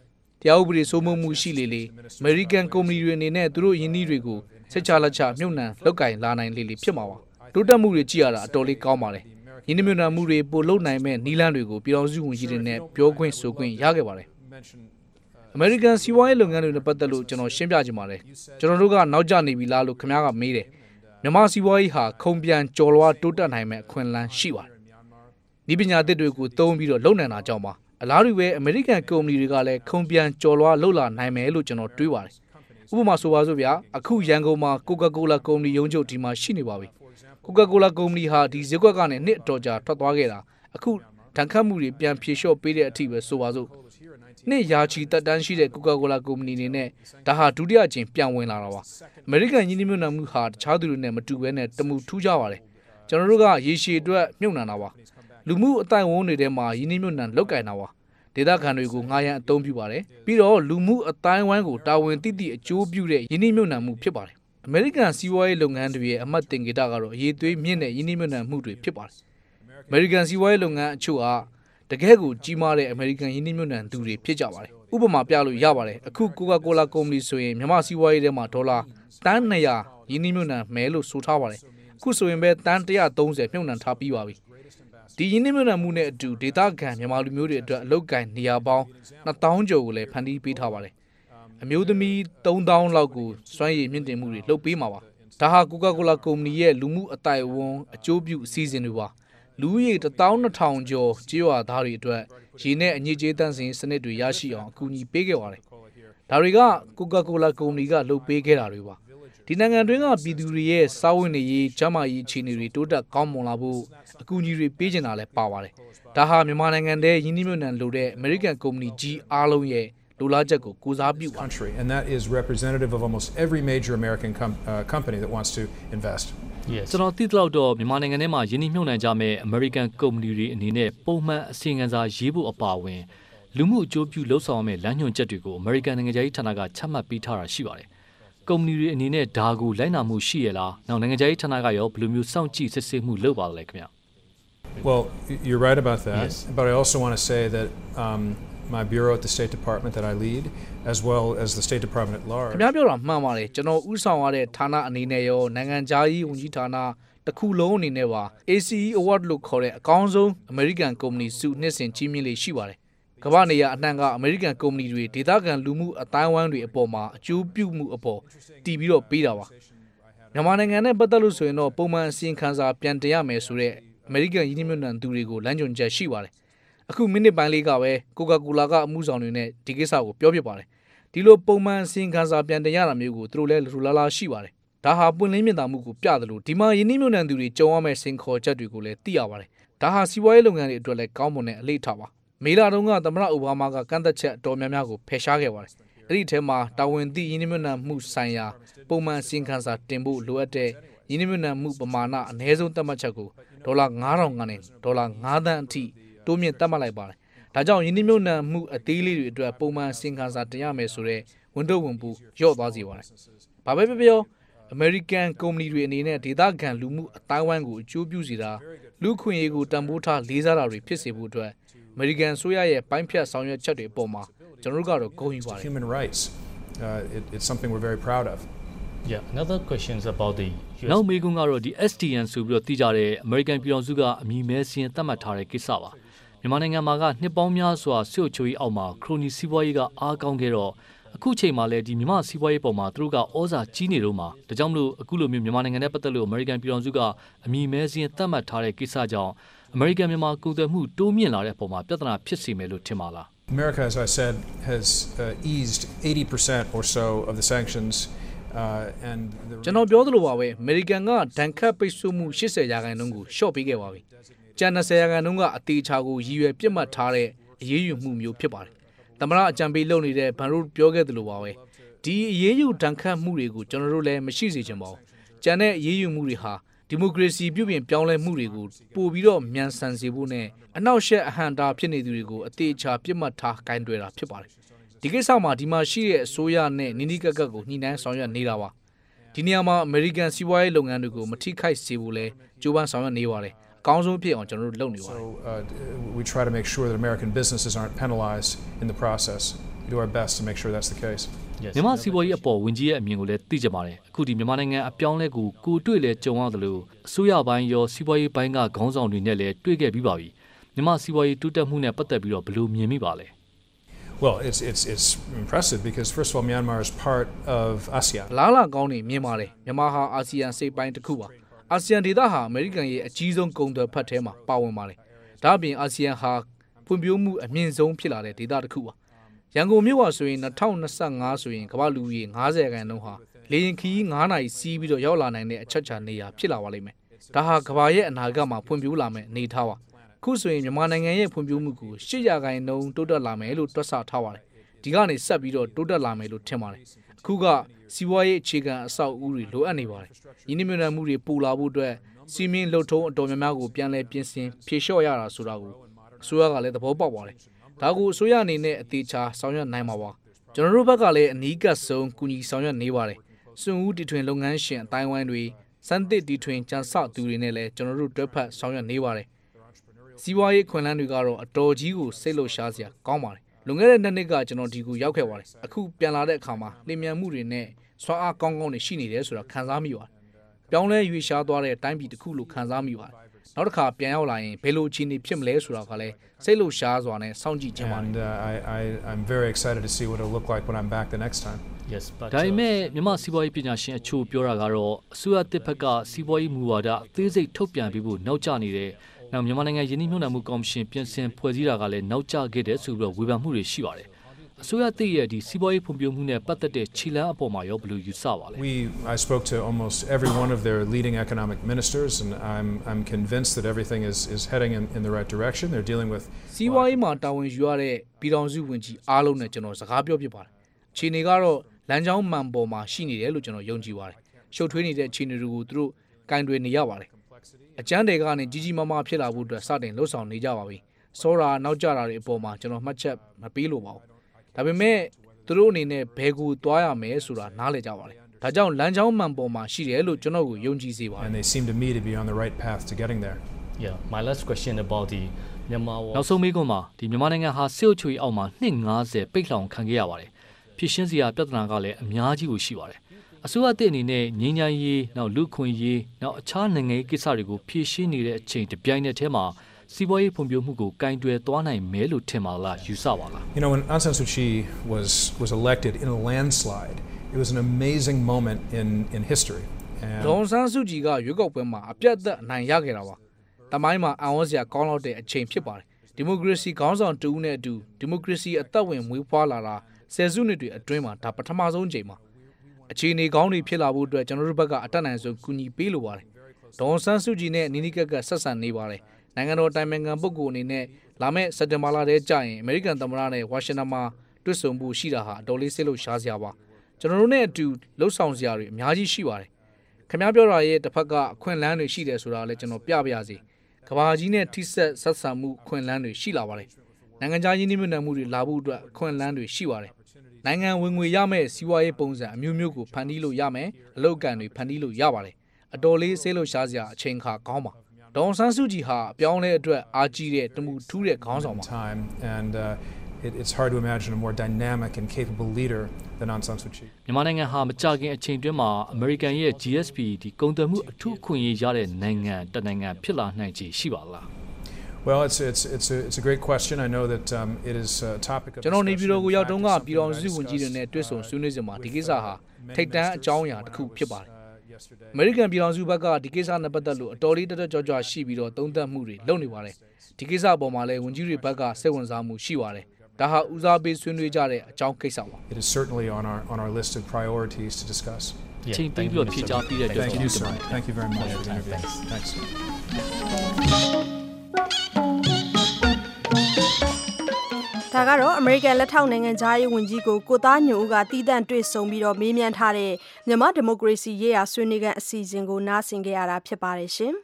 Speaker 11: တရားဥပဒေစိုးမိုးမှုရှိလေလေအမေရိကန်ကုမ္ပဏီတွေအနေနဲ့သူတို့ယင်းနှီးတွေကိုဆက်ချလက်ချမြုပ်နှံလောက်ကင်လာနိုင်လေလေဖြစ်မှာပါတိုးတက်မှုတွေကြည့်ရတာအတော်လေးကောင်းပါတယ်ယင်းနှမြုပ်နှံမှုတွေပိုလုံနိုင်မဲ့နီးလန်းတွေကိုပြည်တော်စုဝင်ကြီးတွေနဲ့ပြောခွင့်ဆိုခွင့်ရခဲ့ပါတယ်အမေရိကန်စီးပွားရေးလုပ်ငန်းတွေနဲ့ပတ်သက်လို့ကျွန်တော်ရှင်းပြချင်ပါတယ်ကျွန်တော်တို့ကနောက်ကျနေပြီလားလို့ခင်ဗျားကမေးတယ်မြန်မာစီးပွားရေးဟာခုံပြန်ကြော်လွားတိုးတက်နိုင်မဲ့အခွင့်အလမ်းရှိပါတယ်ဒီပညာသစ်တွေကိုသုံးပြီးတော့လုံနိုင်တာကြောင့်ပါအလားတူပဲအမေရိကန်ကုမ္ပဏီတွေကလည်းခုံပြန်ကြော်လွားလှုပ်လာနိုင်မယ်လို့ကျွန်တော်တွေးပါတယ်ဥပမာဆိုပါစို့ဗျာအခုရန်ကုန်မှာကိုကာကိုလာကုမ္ပဏီရုံးချုပ်ဒီမှာရှိနေပါပြီကိုကာကိုလာကုမ္ပဏီဟာဒီဈေးကွက်ကနေနှစ်အတော်ကြာထွက်သွားခဲ့တာအခုတန်ခတ်မှုတွေပြန်ဖြေလျှော့ပေးတဲ့အထိပဲဆိုပါစို့နှစ်ရာချီတက်တန်းရှိတဲ့ကိုကာကိုလာကုမ္ပဏီအနေနဲ့ဒါဟာဒုတိယအကြိမ်ပြန်ဝင်လာတာပါအမေရိကန်ယင်းနှမြုပ်နှံမှုဟာတခြားသူတွေနဲ့မတူဘဲနဲ့တမှုထူးခြားပါတယ်ကျွန်တော်တို့ကရေရှည်အတွက်မြုပ်နှံတာပါလူမှုအတိုင်းအဝန်တွေထဲမှာယင်းနှမြုပ်နှံလောက်ကင်တာပါဒေသခံတွေကိုငှားရမ်းအသုံးပြုပါတယ်ပြီးတော့လူမှုအတိုင်းဝိုင်းကိုတာဝန်သိသိအကျိုးပြုတဲ့ယင်းနှမြုပ်နှံမှုဖြစ်ပါတယ်အမေရိကန်စီးပွားရေးလုပ်ငန်းတွေရဲ့အမှတ်တင်ကေတကတော့အရေးသွေးမြင့်တဲ့ယင်းနှမြုပ်နှံမှုတွေဖြစ်ပါတယ်အမေရိကန်စီးပွားရေးလုပ်ငန်းအချို့ဟာတကယ်ကိုကြီးမားတဲ့အမေရိကန်ယင်းနှမြုပ်နှံသူတွေဖြစ်ကြပါတယ်ဥပမာပြလို့ရပါတယ်အခုကိုကာကိုလာကုမ္ပဏီဆိုရင်မြန်မာစီးပွားရေးထဲမှာဒေါ်လာတန်း၂ရာယင်းနှမြုပ်နှံမယ်လို့ဆိုထားပါတယ်အခုဆိုရင်ပဲတန်း၁၃၀မြုပ်နှံထားပြီးပါပြီဒီယင်းနှမြုပ်နှံမှုနဲ့အတူဒေသခံမြန်မာလူမျိုးတွေအတွက်အလုပ်ကိုင်နေရာပေါင်းနှစ်သောင်းကျော်ကိုလည်းဖန်တီးပေးထားပါတယ်အမျိုးသမီးသုံးသောင်းလောက်ကိုစွမ်းရည်မြင့်တင်မှုတွေလုပ်ပေးမှာပါဒါဟာကိုကာကိုလာကုမ္ပဏီရဲ့လူမှုအတိုင်းအဝန်အကျိုးပြုအစီအစဉ်တွေပါလူဦးရေတစ်သောင်းနှစ်ထောင်ကျော်ကျေးရွာသားတွေအတွက်ရေနဲ့အညစ်အကြေးတန့်စင်စနစ်တွေရရှိအောင်အကူအညီပေးခဲ့ပါတယ်ဒါတွေကကိုကာကိုလာကုမ္ပဏီကလုပ်ပေးခဲ့တာတွေပါဒီနိုင်ငံတွင်းကပြည်သူတွေရဲ့စားဝတ်နေရေးကျန်းမာရေးအခြေအနေတွေတိုးတက်ကောင်းမွန်လာဖို့အကူအညီတွေပေးချင်တာလည်းပါပါတယ်ဒါဟာမြန်မာနိုင်ငံထဲယင်းနှမြုပ်နှံလုပ်တဲ့အမေရိကန်ကုမ္ပဏီကြီးအားလုံးရဲ့လိုလားချက်ကိုကိုစားပြုပါ
Speaker 10: country and that is representative of almost every major American com- uh, company that wants to invest
Speaker 7: yes ကျွန်တော်သိသလောက်တော့မြန်မာနိုင်ငံထဲမှာယင်းနှမြုပ်နှံကြမဲ့ American ကုမ္ပဏီတွေအနေနဲ့ပုံမှန်အစီအရင်စာရေးဖို့အပါအဝင်လူမှုအကျိုးပြုလှုပ်ဆောင်ရမယ့်လမ်းညွှန်ချက်တွေကို American နိုင်ငံသားရေးဌာနကချမှတ်ပေးထားတာရှိပါတယ်ကုမ္ပဏီတွေအနေနဲ့ဒါကိုလိုက်နာမှုရှိရလားနောက်နိုင်ငံသားရေးဌာနကရောဘယ်လိုမျိုးစောင့်ကြည့်စစ်ဆေးမှုလုပ်ပါလဲခင်ဗျ
Speaker 10: Well you're right about that
Speaker 7: yes.
Speaker 10: but I also want to say that um, my bureau at the State Department that I lead as well as the State Department at large
Speaker 11: ခင်ဗျားပြောတာမှန်ပါတယ်ကျွန်တော်ဥဆောင်ရတဲ့ဌာနအနေနဲ့ရောနိုင်ငံသားရေးဝန်ကြီးဌာနတစ်ခုလုံးအနေနဲ့ပါ A C E Award လို့ခေါ်တဲ့အကောင်းဆုံး American ကုမ္ပဏီစုနှစ်စဉ်ကြီးမြင့်လေးရှိပါတယ်ကမ္ဘာနေရာအနှံ့က American ကုမ္ပဏီတွေဒေသခံလူမှုအတိုင်းအဝိုင်းတွေအပေါ်မှာအကျိုးပြုမှုအပေါ်တည်ပြီးတော့ပေးတာပါမြန်မာနိုင်ငံနဲ့ပတ်သက်လို့ဆိုရင်တော့ပုံမှန်အစီရင်ခံစာပြန်တင်ရမယ်ဆိုတဲ့ American ယင်းနှမြုပ်နှံသူတွေကိုလမ်းညွှန်ချက်ရှိပါတယ်အခုမိနစ်ပိုင်းလေးကပဲကိုကာကိုလာကအမှုဆောင်တွေနဲ့ဒီကိစ္စကိုပြောပြပါတယ်ဒီလိုပုံမှန်အစီရင်ခံစာပြန်တင်ရတာမျိုးကိုသူတို့လည်းလူလာလာရှိပါတယ်ဒါဟာပွင့်လင်းမြင်သာမှုကိုပြတယ်လို့ဒီမှာယင်းနှမြုပ်နှံသူတွေကြုံရမယ့်စင်ခေါ်ချက်တွေကိုလည်းသိရပါတယ်ဒါဟာစီးပွားရေးလုပ်ငန်းတွေအတွက်လည်းကောင်းမွန်တဲ့အလေးထားပါမေလာတုန်းကသမ္မတအိုဘားမားကကန့်သက်ချက်အတော်များများကိုဖယ်ရှားခဲ့ပါတယ်အဲ့ဒီထဲမှာတာဝန်သိယင်းနှမြုပ်နှံမှုဆိုင်ရာပုံမှန်အစီရင်ခံစာတင်ဖို့လိုအပ်တဲ့ယင်းနှမြုပ်နှံမှုပမာဏအနည်းဆုံးသတ်မှတ်ချက်ကိုဒေါ်လာငါးထောင်ကနေဒေါ်လာငါးသန်းအထိတိုးမြင့်သတ်မှတ်လိုက်ပါတယ်ဒါကြောင့်ယင်းနှမြုပ်နှံမှုအသေးလေးတွေအတွက်ပုံမှန်အစီရင်ခံစာတင်ရမယ်ဆိုတဲ့ဝန်ထုတ်ဝန်ပူလျော့သွားစေပါတယ်ဘာပဲပြောပြော American ကုမ္ပဏီတွေအနေနဲ့ဒေသခံလူမှုအတိုင်းဝိုင်းကိုအကျိုးပြုစေတာလူခွင့်ရေးကိုတန်ဖိုးထားလေးစားတာတွေဖြစ်စေဖို့အတွက် American ဆိုရရဲ့ပိုင်းဖြတ်ဆောင်ရွက်ချက်တွေအပေါ်မှာကျွန်တော်တို့ကတော့ဂုဏ်ယူပါတယ်
Speaker 10: human rights uh, it, it's something we're very proud of
Speaker 9: yeah another question is about the
Speaker 7: နောက်မေးခွန်းကတော့ဒီ S T N ဆိုပြီးတော့သိကြတဲ့ American ပြည်တော်စုကအမည်မဲစင်းသတ်မှတ်ထားတဲ့ကိစ္စပါမြန်မာနိုင်ငံမှာကနှစ်ပေါင်းများစွာဆွေးချိုးရေးအောက်မှာခရိုနီစီးပွားရေးကအားကောင်းခဲ့တော့အခုချိန်မှာလည်းဒီမြန်မာစီးပွားရေးပေါ်မှာသူတို့ကဩဇာကြီးနေတော့မှာဒါကြောင့်မလို့အခုလိုမျိုးမြန်မာနိုင်ငံနဲ့ပတ်သက်လို့ American ပြည်တော်စုကအမည်မဲစင်းသတ်မှတ်ထားတဲ့ကိစ္စကြောင့် American မြန်မာကုန်သွယ်မှုတိုးမြင့်လာတဲ့အပေါ်မှာပြဿနာဖြစ်စေမယ်လို့ထင်ပါလား
Speaker 10: America as I said has uh, eased eighty percent or so of the sanctions uh, and
Speaker 11: ကျွန်တော်ပြောသလိုပါပဲ American ကဒဏ်ခတ်ပိတ်ဆို့မှုeightyရာခိုင်နှုန်းကိုရှော့ပေးခဲ့ပါပြီကျန်twentyရာခိုင်နှုန်းကအသေးချာကိုရည်ရွယ်ပြစ်မှတ်ထားတဲ့အရေးယူမှုမျိုးဖြစ်ပါတယ်သမ္မတအကြံပေးလုပ်နေတဲ့ဘန်ရိုပြောခဲ့သလိုပါပဲဒီအရေးယူဒဏ်ခတ်မှုတွေကိုကျွန်တော်တို့လည်းမရှိစေချင်ပါဘူးကျန်တဲ့အရေးယူမှုတွေဟာဒီမိုကရေစီပြုပြင်ပြောင်းလဲမှုတွေကိုပို့ပြီးတော့မြန်ဆန်စေဖို့နဲ့အနောက်ရှက်အဟန့်တာဖြစ်နေသူတွေကိုအသေးချာပြစ်မှတ်ထားဂိုင်းတွေ့တာဖြစ်ပါတယ်ဒီကိစ္စမှာဒီမှာရှိတဲ့အစိုးရနဲ့နီးနီးကပ်ကပ်ကိုညှိနှိုင်းဆောင်ရွက်နေတာပါဒီနေရာမှာ American စီးပွားရေးလုပ်ငန်းတွေကိုမထိခိုက်စေဖို့လဲကြိုးပမ်းဆောင်ရွက်နေပါတယ်အကောင်းဆုံးဖြစ်အောင်ကျွန်တော်တို့လုပ်နေပါတယ်
Speaker 10: So uh, we try to make sure that American businesses aren't penalized in the process We do our best to make sure that's the case.
Speaker 7: မြန်မာစီးပွားရေးအပေါ်ဝင်ကြီးရဲ့အမြင်ကိုလည်းသိကြပါတယ်အခုဒီမြန်မာနိုင်ငံအပြောင်းလဲကိုကိုတွေ့လဲကြုံရတယ်လို့အစိုးရပိုင်းရောစီးပွားရေးပိုင်းကခေါင်းဆောင်တွေနဲ့လည်းတွေ့ခဲ့ပြီးပါပြီမြန်မာစီးပွားရေးတိုးတက်မှုနဲ့ပတ်သက်ပြီးတော့ဘယ်လိုမြင်မိပါလဲ
Speaker 10: Well, it's it's it's impressive because first of all, Myanmar is part of ASEAN.
Speaker 11: လာလာကောင်းနေမြင်ပါတယ်မြန်မာဟာအာဆီယံစိတ်ပိုင်းတစ်ခုပါအာဆီယံဒေသဟာအမေရိကန်ရဲ့အကြီးဆုံးကုန်သွယ်ဖက်ထဲမှာပါဝင်ပါတယ်ဒါ့အပြင်အာဆီယံဟာဖွံ့ဖြိုးမှုအမြင့်ဆုံးဖြစ်လာတဲ့ဒေသတစ်ခုပါရန်ကုန်မြို့ဟာဆိုရင်၂၀၂၅ဆိုရင်ကမ္ဘာလူကြီး၅၀ခန့်နှုန်းဟာလေရင်ခီး၅နိုင်စီးပြီးတော့ရောက်လာနိုင်တဲ့အချက်ချာနေရာဖြစ်လာပါလိမ့်မယ်ဒါဟာကမ္ဘာရဲ့အနာဂတ်မှာဖွံ့ဖြိုးလာမယ့်အနေထားပါခုဆိုရင်မြန်မာနိုင်ငံရဲ့ဖွံ့ဖြိုးမှုကို၈ရာခိုင်နှုန်းတိုးတက်လာမယ်လို့တွက်ဆထားပါတယ်ဒီကနေဆက်ပြီးတော့တိုးတက်လာမယ်လို့ထင်ပါတယ်အခုကစီးပွားရေးအခြေခံအဆောက်အဦတွေလိုအပ်နေပါတယ်ယင်းနှမြမှုတွေပိုလာဖို့အတွက်စီမင်းလှုပ်ထုံးအတော်များများကိုပြန်လည်ပြင်ဆင်ဖြေလျှော့ရတာဆိုတာကိုအစိုးရကလည်းသဘောပေါက်ပါတယ်ဒါကိုအစိုးရအနေနဲ့အသေးချာဆောင်ရွက်နိုင်မှာပါကျွန်တော်တို့ဘက်ကလည်းအနီးကပ်ဆုံးကူညီဆောင်ရွက်နေပါတယ်စွန့်ဦးတီထွင်လုပ်ငန်းရှင်အတိုင်းဝိုင်းတွေစမ်းသစ်တီထွင်ကြံစသူတွေနဲ့လည်းကျွန်တော်တို့တွဲဖက်ဆောင်ရွက်နေပါတယ်စီးပွားရေးခွင့်လန်းတွေကတော့အတော်ကြီးကိုစိတ်လှုပ်ရှားစရာကောင်းပါတယ်လွန်ခဲ့တဲ့နှစ်နှစ်ကကျွန်တော်ဒီကိုရောက်ခဲ့ပါတယ်အခုပြန်လာတဲ့အခါမှာလျင်မြန်မှုတွေနဲ့စွမ်းအားကောင်းကောင်းတွေရှိနေတယ်ဆိုတာခံစားမိပါတယ်ပြောင်းလဲရွေ့ရှားသွားတဲ့တိုင်းပြည်တစ်ခုလို့ခံစားမိပါတယ်နောက်တစ်ခါပြန်ရောက်လာရင်ဘယ်လိုအခြေအနေဖြစ်မလဲဆိုတာကလည်းစိတ်လှုပ်ရှားစွာနဲ့စောင့်ကြည့်ကြပါမယ်
Speaker 10: And uh, I I I'm very excited to see what it'll look like when I'm back the next time.
Speaker 9: Yes, but
Speaker 7: ဒါပေမဲ့မြန်မာစီးပွားရေးပညာရှင်အချို့ပြောတာကတော့အစိုးရတစ်ဖက်ကစီးပွားရေးမူဝါဒအသေးစိတ်ထုတ်ပြန်ပြီးဖို့နောက်ကျနေတယ်နောက်မြန်မာနိုင်ငံယင်းနှိမ့်နှံမှုကော်မရှင်ပြင်ဆင်ဖွဲ့စည်းတာကလည်းနောက်ကျခဲ့တယ်ဆိုပြီးတော့ဝေဖန်မှုတွေရှိပါတယ်အစိုးရတစ်ရဲ့ဒီစီးပွားရေးဖွံ့ဖြိုးမှုနဲ့ပတ်သက်တဲ့ခြေလှမ်းအပေါ်မှာရောဘယ်လိုယူဆပါလဲ
Speaker 10: We I spoke to almost every one of their leading economic ministers and I'm I'm convinced that everything is is heading in in the right direction. They're dealing with
Speaker 11: စီးပွားရေးမှာတာဝန်ယူရတဲ့ပြည်ထောင်စုဝန်ကြီးအားလုံးနဲ့ကျွန်တော်စကားပြောပြပါတယ်အခြေအနေကတော့လမ်းကြောင်းမှန်ပေါ်မှာရှိနေတယ်လို့ကျွန်တော်ယုံကြည်ပါတယ်ရှုပ်ထွေးနေတဲ့အခြေအနေတွေကိုသူတို့ကင်တွယ်နေရပါတယ်အကျန်းတွေကနေကြီးကြီးမားမားဖြစ်လာဖို့အတွက်စတင်လှုပ်ဆောင်နေကြပါပြီစောတာနောက်ကျတာတွေအပေါ်မှာကျွန်တော်မှတ်ချက်မပေးလို့ပါဘူးဒါပေမဲ့သူတို့အနေနဲ့ဘယ်ကိုသွားရမယ်ဆိုတာနားလည်ကြပါတယ်ဒါကြောင့်လမ်းကြောင်းမှန်ပေါ်မှာရှိတယ်လို့ကျွန်တော်ကိုယုံကြည်စေပါတယ်
Speaker 10: and they seem to me to be on the right path to getting there.
Speaker 9: yeah, my last question about the Myanmar war.
Speaker 7: နောက်ဆုံးမေးခွန်းမှာဒီမြန်မာနိုင်ငံဟာစစ်အုပ်ချုပ်ရေးအောက်မှာနှစ်၅၀ပိတ်လှောင်ခံခဲ့ရပါတယ်ဖြစ်ရှင်းစရာပြဿနာကလည်းအများကြီးကိုရှိပါတယ်အစိုးရတဲ့အနေနဲ့ငြိမ်းချမ်းရေးနောက်လူခွင့်ရေးနောက်အခြားနိုင်ငံရေးကိစ္စတွေကိုဖြေရှင်းနေတဲ့အချိန်တစ်ပြိုင်နက်တည်းမှာစီးပွားရေးဖွံ့ဖြိုးမှုကိုကင်တွယ်သွားနိုင်မယ်လို့ထင်ပါလားယူဆပါလား
Speaker 10: You know, when Aung San Suu Kyi was was elected in a landslide, it was an amazing moment in in history.
Speaker 11: ဒေါ်ဆန်းစုကြည်ကရွေးကောက်ပွဲမှာအပြတ်သက်အနိုင်ရခဲ့တာပါတမိုင်းမှာအံ့ဩစရာကောင်းလောက်တဲ့အချိန်ဖြစ်ပါတယ်ဒီမိုကရေစီခေါင်းဆောင်တူနဲ့အတူဒီမိုကရေစီအသက်ဝင်မွေးဖွားလာတာဆယ်စုနှစ်တွေအတွင်းမှာဒါပထမဆုံးချိန်မှာအခြေအနေကောင်းတွေဖြစ်လာဖို့အတွက်ကျွန်တော်တို့ဘက်ကအတတ်နိုင်ဆုံးကူညီပေးလိုပါတယ်ဒေါ်ဆန်းစုကြည်နဲ့နီးနီးကပ်ကပ်ဆက်ဆံနေပါတယ်နိုင်ငံတော်တိုင်ပင်ခံပုဂ္ဂိုလ်အနေနဲ့လာမယ့်စက်တင်ဘာလထဲကျရင်အမေရိကန်သမ္မတနဲ့ဝါရှင်တန်မှာတွေ့ဆုံဖို့ရှိတာဟာအတော်လေးစိတ်လှုပ်ရှားစရာပါကျွန်တော်တို့နဲ့အတူလှုပ်ဆောင်စရာတွေအများကြီးရှိပါတယ်ခင်ဗျားပြောတာရဲ့တစ်ဖက်ကအခွင့်အလမ်းတွေရှိတယ်ဆိုတာလည်းကျွန်တော်ပြပြရစီကဘာကြီးနဲ့ထိဆက်ဆက်ဆံမှုအခွင့်အလမ်းတွေရှိလာပါတယ်နိုင်ငံခြားရင်းနှီးမြှုပ်နှံမှုတွေလာဖို့အတွက်အခွင့်အလမ်းတွေရှိပါတယ်နိုင်ငံဝင်ငွေရမယ့်စီးပွားရေးပုံစံအမျိုးမျိုးကိုဖန်တီးလို့ရမယ်အလုပ်အကံတွေဖန်တီးလို့ရပါတယ်အတော်လေးစိတ်လှုပ်ရှားစရာအချိန်အခါကောင်းပါဒေါ်ဆန်းစုကြည်ဟာအပြောင်းလဲအတွက်အားကြီးတဲ့တမှုထူးတဲ့ခေါင်းဆောင်ပါ
Speaker 10: time and uh, it, it's hard to imagine a more dynamic and capable leader than Aung San Suu Kyi.
Speaker 7: မြန်မာနိုင်ငံဟာမကြခင်အချိန်တွင်းမှာအမေရိကန်ရဲ့ G S P ဒီကုန်သွယ်မှုအထူးအခွင့်အရေးရတဲ့နိုင်ငံတနိုင်ငံဖြစ်လာနိုင်ခြေရှိပါလား
Speaker 10: Well, it's it's it's a it's a great question. I know that um, it is a topic of
Speaker 11: ကျွန်တော်နေပြည်တော်ကိုရောက်တုန်းကပြည်တော်စုဝန်ကြီးတွေနဲ့တွေ့ဆုံဆွေးနွေးစဉ်မှာဒီကိစ္စဟာထိပ်တန်းအကြောင်းအရာတစ်ခုဖြစ်ပါတယ်အမေရိကန်ပြည်တော်စုဘက်ကဒီကိစ္စနဲ့ပတ်သက်လို့အတော်လေးတက်တက်ကြွကြွရှိပြီးတော့သုံးသပ်မှုတွေလုပ်နေပါတယ်ဒီကိစ္စအပေါ်မှာလည်းဝန်ကြီးတွေဘက်ကစိတ်ဝင်စားမှုရှိပါတယ်ဒါဟာဦးစားပေးဆွေးနွေးကြတဲ့အကြောင်းကိစ္စပါ
Speaker 10: It is certainly on our on our list of priorities to discuss.
Speaker 7: Yeah, thank, thank you for the
Speaker 10: Thank you, sir. Thank you very much for the interview. Thanks.
Speaker 2: ဒါကတော့ American လက်ထောက်နိုင်ငံသားရေးဝန်ကြီးကိုကိုသားညိုဦးကတီးတန့်တွေ့ဆုံပြီးတော့မေးမြန်းထားတဲ့မြန်မာဒီမိုကရေစီရေးရာဆွေးနွေးခန်းအစီအစဉ်ကိုနားဆင်ကြရတာဖြစ်ပါတယ်ရှင်။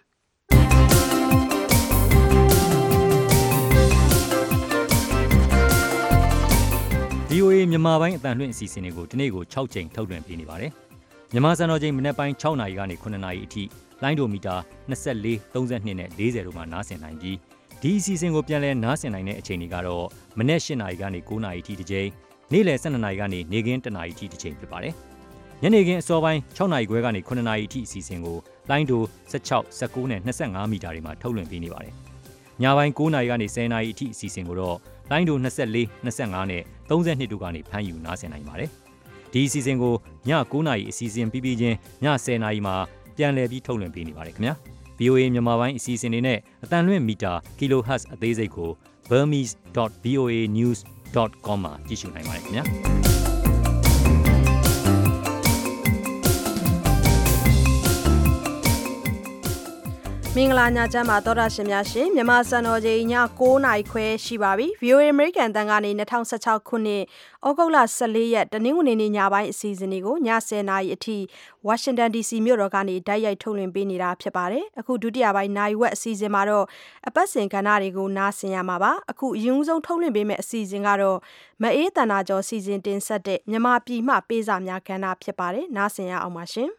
Speaker 12: V O A မြန်မာပိုင်းအတန်လွှင့်အစီအစဉ်တွေကိုဒီနေ့ကို၆ချိန်ထုတ်လွှင့်ပေးနေပါတယ်။မြန်မာစံတော်ချိန်မနက်ပိုင်း၆နာရီကနေခုနှစ်နာရီအထိလိုင်းဒိုမီတာ၂၄ ၃၂နဲ့၄၀တို့မှာနားဆင်နိုင်ပြီးဒီအစီအစဉ်ကိုပြန်လည်နားဆင်နိုင်တဲ့အချိန်တွေကတော့မနက်၈နာရီကနေ၉နာရီအထိတစ်ကြိမ်နေ့လယ်၁၂နာရီကနေနေ့ခင်း၁နာရီထိတစ်ချိန်ဖြစ်ပါတယ်။ညနေခင်းအစောပိုင်း၆နာရီခွဲကနေခုနှစ်နာရီအထိအစီအစဉ်ကိုလိုင်းဒို၁၆ ၁၉နဲ့၂၅မီတာတွေမှာထုတ်လွှင့်ပေးနေပါတယ်။ညပိုင်း၉နာရီကနေ၁၀နာရီအထိအစီအစဉ်ကိုတော့လိုင်းဒို၂၄ ၂၅နဲ့၃၂တို့ကနေဖမ်းယူနားဆင်နိုင်ပါတယ်။ဒီအစီအစဉ်ကိုည၉နာရီအစီအစဉ်ပြီးပြီးချင်းည၁၀နာရီမှာပြန်လည်ပြီးထုတ်လွှင့်ပေးနေပါတယ်ခင်ဗျာ။ V O A မြန်မာပိုင်းအစီအစဉ်တွေနဲ့အတန်လွင့်မီတာ kilohertz အသေးစိတ်ကို burmese dot v o a news dot com မှာကြည့်ရှုနိုင်ပါတယ်ခင်ဗျာ
Speaker 2: မင်္ဂလာညချမ်းပါသောတာရှင်များရှင်မြန်မာစံတော်ချိန်ည၉နာရီခွဲရှိပါပြီ V O A American တန်ကနေ၂၀၁၆ခုနှစ်ဩဂုတ်လ၁၄ရက်တနင်္ဂနွေနေ့ညပိုင်းအစီအစဉ်လေးကိုည၁၀နာရီအထိ Washington D C မြို့တော်ကနေတိုက်ရိုက်ထုတ်လွှင့်ပေးနေတာဖြစ်ပါတယ်အခုဒုတိယပိုင်းနိုင်ဝက်အစီအစဉ်မှာတော့အပတ်စဉ်ကဏ္ဍတွေကိုနားဆင်ရမှာပါအခုအရင်ဆုံးထုတ်လွှင့်ပေးမယ့်အစီအစဉ်ကတော့မအေးတန်တာကျော်စီစဉ်တင်ဆက်တဲ့မြန်မာပြည်မှပေးစာများကဏ္ဍဖြစ်ပါတယ်နားဆင်ရအောင်ပါရှင်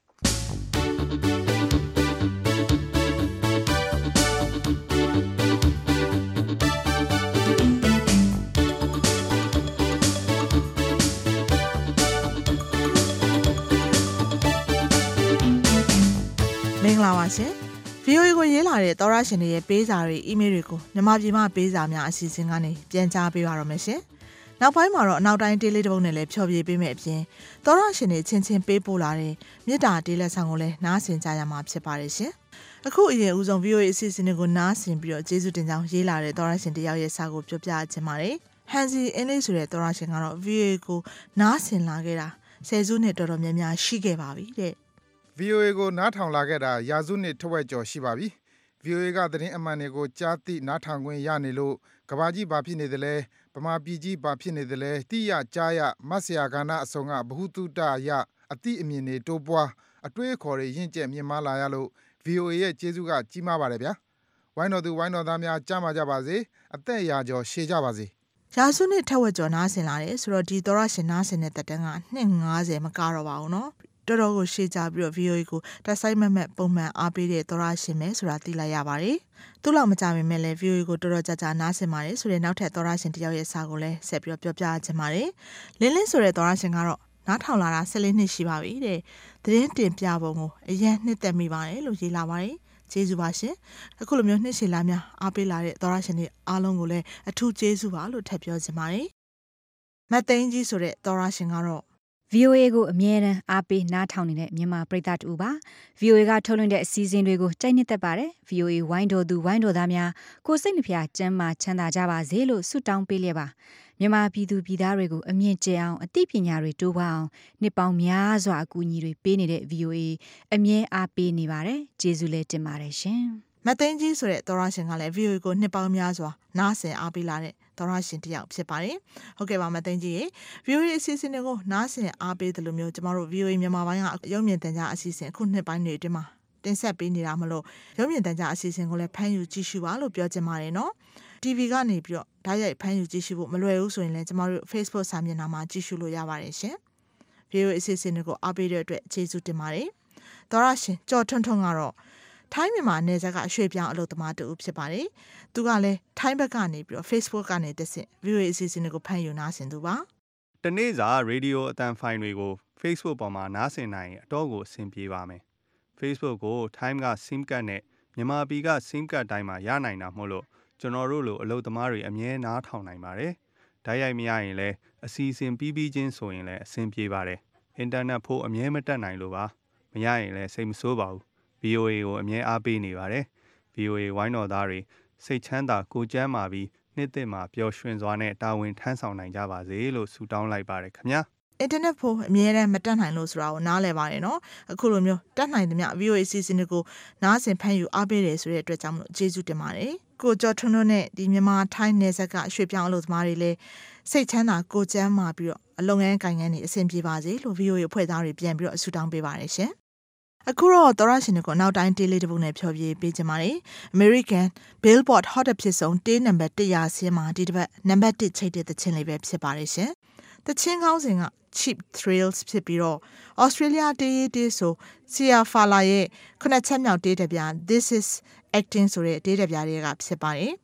Speaker 13: မင်္ဂလာပါရှင် V O A ကိုရေးလာတဲ့သောရရှင်တွေရဲ့ပေးစာတွေအီးမေးလ်တွေကိုမြန်မာပြည်မှာပေးစာများအစီအစဉ်ကနေပြန်ကြားပေးပါရမယ်ရှင်နောက်ပိုင်းမှာတော့အနောက်တိုင်းတေးလေးတစ်ပုဒ်နဲ့လည်းဖြောပြပေးမယ်အပြင်သောရရှင်တွေချင်းချင်းပေးပို့လာတဲ့မြစ်တာတေးလက်ဆောင်ကိုလည်းနားဆင်ကြရမှာဖြစ်ပါတယ်ရှင်အခုအရင်ဦးဆုံး V O A အစီအစဉ်တွေကိုနားဆင်ပြီးတော့ကျေးဇူးတင်ကြောင်းရေးလာတဲ့သောရရှင်တယောက်ရဲ့စာကိုပြောပြချင်ပါတယ်ဟန်စီအင်းလေးဆိုတဲ့သောရရှင်ကတော့ V O A ကိုနားဆင်လာခဲ့တာဆယ်စုနှစ်တော်တော်များများရှိခဲ့ပါပြီတဲ့
Speaker 14: V O A ကိုနားထောင်လာခဲ့တာရာစုနှစ်ထက်ဝက်ကျော်ရှိပါပြီ။ V O A ကသတင်းအမှန်တွေကိုကြားသိနားထောင်ခွင့်ရနေလို့ကဘာကြီးဘာဖြစ်နေသလဲဗမာပြည်ကြီးဘာဖြစ်နေသလဲတိရကြားရမတ်ဆရာကဏ္ဍအစုံကဘဟုတုတရအတိအမြင်တွေတိုးပွားအတွေးအခေါ်တွေရင့်ကျက်မြင့်မားလာရလို့ V O A ရဲ့ကျေးဇူးကကြီးမားပါတယ်ဗျာ။ဝိုင်းတော်သူဝိုင်းတော်သားများကြားမှာကြပါစေအသက်ရာကျော်ရှည်ကြပါစေ
Speaker 13: ။ရာစုနှစ်ထက်ဝက်ကျော်နားဆင်လာတယ်ဆိုတော့ဒီသောရရှင်နားဆင်တဲ့တက်တန်းကနှစ်၅၀မကတော့ပါဘူးနော်။တော်တော်ကိုရှေ့ကြပြီးတော့ V O A ကိုတက်ဆိုင်မက်မက်ပုံမှန်အားပေးတဲ့သောရရှင်ပဲဆိုတာသိလိုက်ရပါတယ်။သူ့လောက်မကြပေမဲ့လည်း V O A ကိုတော်တော်ကြာကြာနားဆင်ပါတယ်ဆိုတဲ့နောက်ထပ်သောရရှင်တယောက်ရဲ့စာကိုလည်းဆက်ပြီးတော့ပြောပြချင်ပါတယ်။လင်းလင်းဆိုတဲ့သောရရှင်ကတော့နားထောင်လာတာ၁၄နှစ်ရှိပါပြီတဲ့။သတင်းတင်ပြပုံကိုအရင်နှစ်သက်မိပါတယ်လို့ရေးလာပါတယ်။ကျေးဇူးပါရှင်။အခုလိုမျိုးနှစ်ရှည်လာများအားပေးလာတဲ့သောရရှင်တွေအားလုံးကိုလည်းအထူးကျေးဇူးပါလို့ထပ်ပြောချင်ပါတယ်။မတ်သိန်းကြီးဆိုတဲ့သောရရှင်ကတော့
Speaker 15: V O A ကိုအမြဲတမ်းအားပေးနားထောင်နေတဲ့မြန်မာပရိသတ်တူပါ V O A ကထုတ်လွှင့်တဲ့အစီအစဉ်တွေကိုကြိုက်နှစ်သက်ပါတယ် V O A ဝိုင်းတော်သူဝိုင်းတော်သားများကိုစိတ်နှဖျားကျမ်းမာချမ်းသာကြပါစေလို့ဆုတောင်းပေးလျက်ပါမြန်မာပြည်သူပြည်သားတွေကိုအမြင့်ကျအောင်အသိပညာတွေတိုးပွားအောင်နှစ်ပေါင်းများစွာအကူအညီတွေပေးနေတဲ့ V O A အမြဲအားပေးနေပါတယ်ကျေးဇူးလည်းတင်ပါတယ်ရှင်
Speaker 13: မသိန်းကြီးဆိုတဲ့သောရရှင်ကလည်း V O A ကိုနှစ်ပေါင်းများစွာနားဆင်အားပေးလာတဲ့သောရရှင်တယောက်ဖြစ်ပါတယ်ဟုတ်ကဲ့ပါမသိန်းကြီးရေ V O A အစီအစဉ်တွေကိုနားဆင်အားပေးတယ်လို့မျိုးကျမတို့ V O A မြန်မာပိုင်းကရုပ်မြင်သံကြားအစီအစဉ်အခုနှစ်ပိုင်းတွေအတွင်းမှာတင်ဆက်ပေးနေတာမလို့ရုပ်မြင်သံကြားအစီအစဉ်ကိုလည်းဖမ်းယူကြည့်ရှုပါလို့ပြောချင်ပါတယ်နော် T V ကနေပြီးတော့ဓာတ်ရိုက်ဖမ်းယူကြည့်ရှုဖို့မလွယ်ဘူးဆိုရင်လည်းကျမတို့ Facebook စာမျက်နှာမှာကြည့်ရှုလို့ရပါတယ်ရှင် V O A အစီအစဉ်တွေကိုအားပေးတဲ့အတွက်ကျေးဇူးတင်ပါတယ်သောရရှင်ကြော်ထွန်းထွန်းကတော့ထိုင်းမြန်မာနယ်စပ်ကရွှေပြောင်းအလုပ်သမားတူဖြစ်ပါတယ်။သူကလည်းထိုင်းဘက်ကနေပြီးတော့ Facebook ကနေတက်ဆင့် V O A အစီအစဉ်တွေကိုဖန်ယူနားဆင်သူပါ
Speaker 16: ။တနေ့စာရေဒီယိုအတန်ဖိုင်တွေကို Facebook ပေါ်မှာနားဆင်နိုင်ရင်အတော့ကိုအဆင်ပြေပါမယ်။ Facebook ကိုထိုင်းက SIM ကတ်နဲ့မြန်မာပြည်က SIM ကတ်တိုင်းမှာရနိုင်တာမို့လို့ကျွန်တော်တို့လိုအလုပ်သမားတွေအမြဲနားထောင်နိုင်ပါတယ်။ဓာတ်ရိုက်မရရင်လည်းအစီအစဉ်ပြီးပြီးချင်းဆိုရင်လည်းအဆင်ပြေပါတယ်။အင်တာနက်ဖို့အမြဲမတက်နိုင်လို့ပါ။မရရင်လည်းစိတ်မဆိုးပါဘူး။ V O A ကိုအမြဲအားပေးနေပါတယ်။ V O A ဝိုင်းတော်သားတွေစိတ်ချမ်းသာကိုကျမ်းမာပြီးနှစ်သက်မှာပျော်ရွှင်စွာနဲ့တာဝန်ထမ်းဆောင်နိုင်ကြပါစေလို့ဆုတောင်းလိုက်ပါတယ်ခင်ဗျာ
Speaker 13: အင်တာနက်ဖို့အမြဲတမ်းမတက်နိုင်လို့ဆိုတာကိုနားလည်ပါတယ်နော်အခုလိုမျိုးတက်နိုင်သမျှ V O A အစီအစဉ်တွေကိုနားဆင်ဖန်ယူအားပေးတယ်ဆိုတဲ့အတွက်ကြောင့်မလို့ကျေးဇူးတင်ပါတယ်ကိုကျော်ထွန်းထွန်းနဲ့ဒီမြန်မာထိုင်းနယ်စပ်ကရွှေပြောင်းအလုပ်သမားတွေလည်းစိတ်ချမ်းသာကိုကျမ်းမာပြီးတော့အလုပ်ငန်းကိုင်ငန်းတွေအဆင်ပြေပါစေလို့ V O A အဖွဲ့သားတွေပြန်ပြီးတော့ဆုတောင်းပေးပါတယ်ရှင်အခုတော့သောရရှင်တွေကိုနောက်တိုင်းတေးလေးတစ်ပုဒ်နဲ့ဖြောပြပေးကြပါမယ် American Billboard Hot ဖြစ်ဆုံးတေးနံပါတ်၁ရာဆင်းမှာဒီတစ်ပတ်နံပါတ်၁ချိတ်တဲ့သချင်းလေးပဲဖြစ်ပါတယ်ရှင်သချင်းကောင်းစဉ်က Cheap Thrills ဖြစ်ပြီးတော့ Australia တေးတေးဆို Sia Fala ရဲ့ခုနှစ်ချက်မြောက်တေးတပြား This is Acting ဆိုတဲ့တေးတပြားတွေကဖြစ်ပါတယ်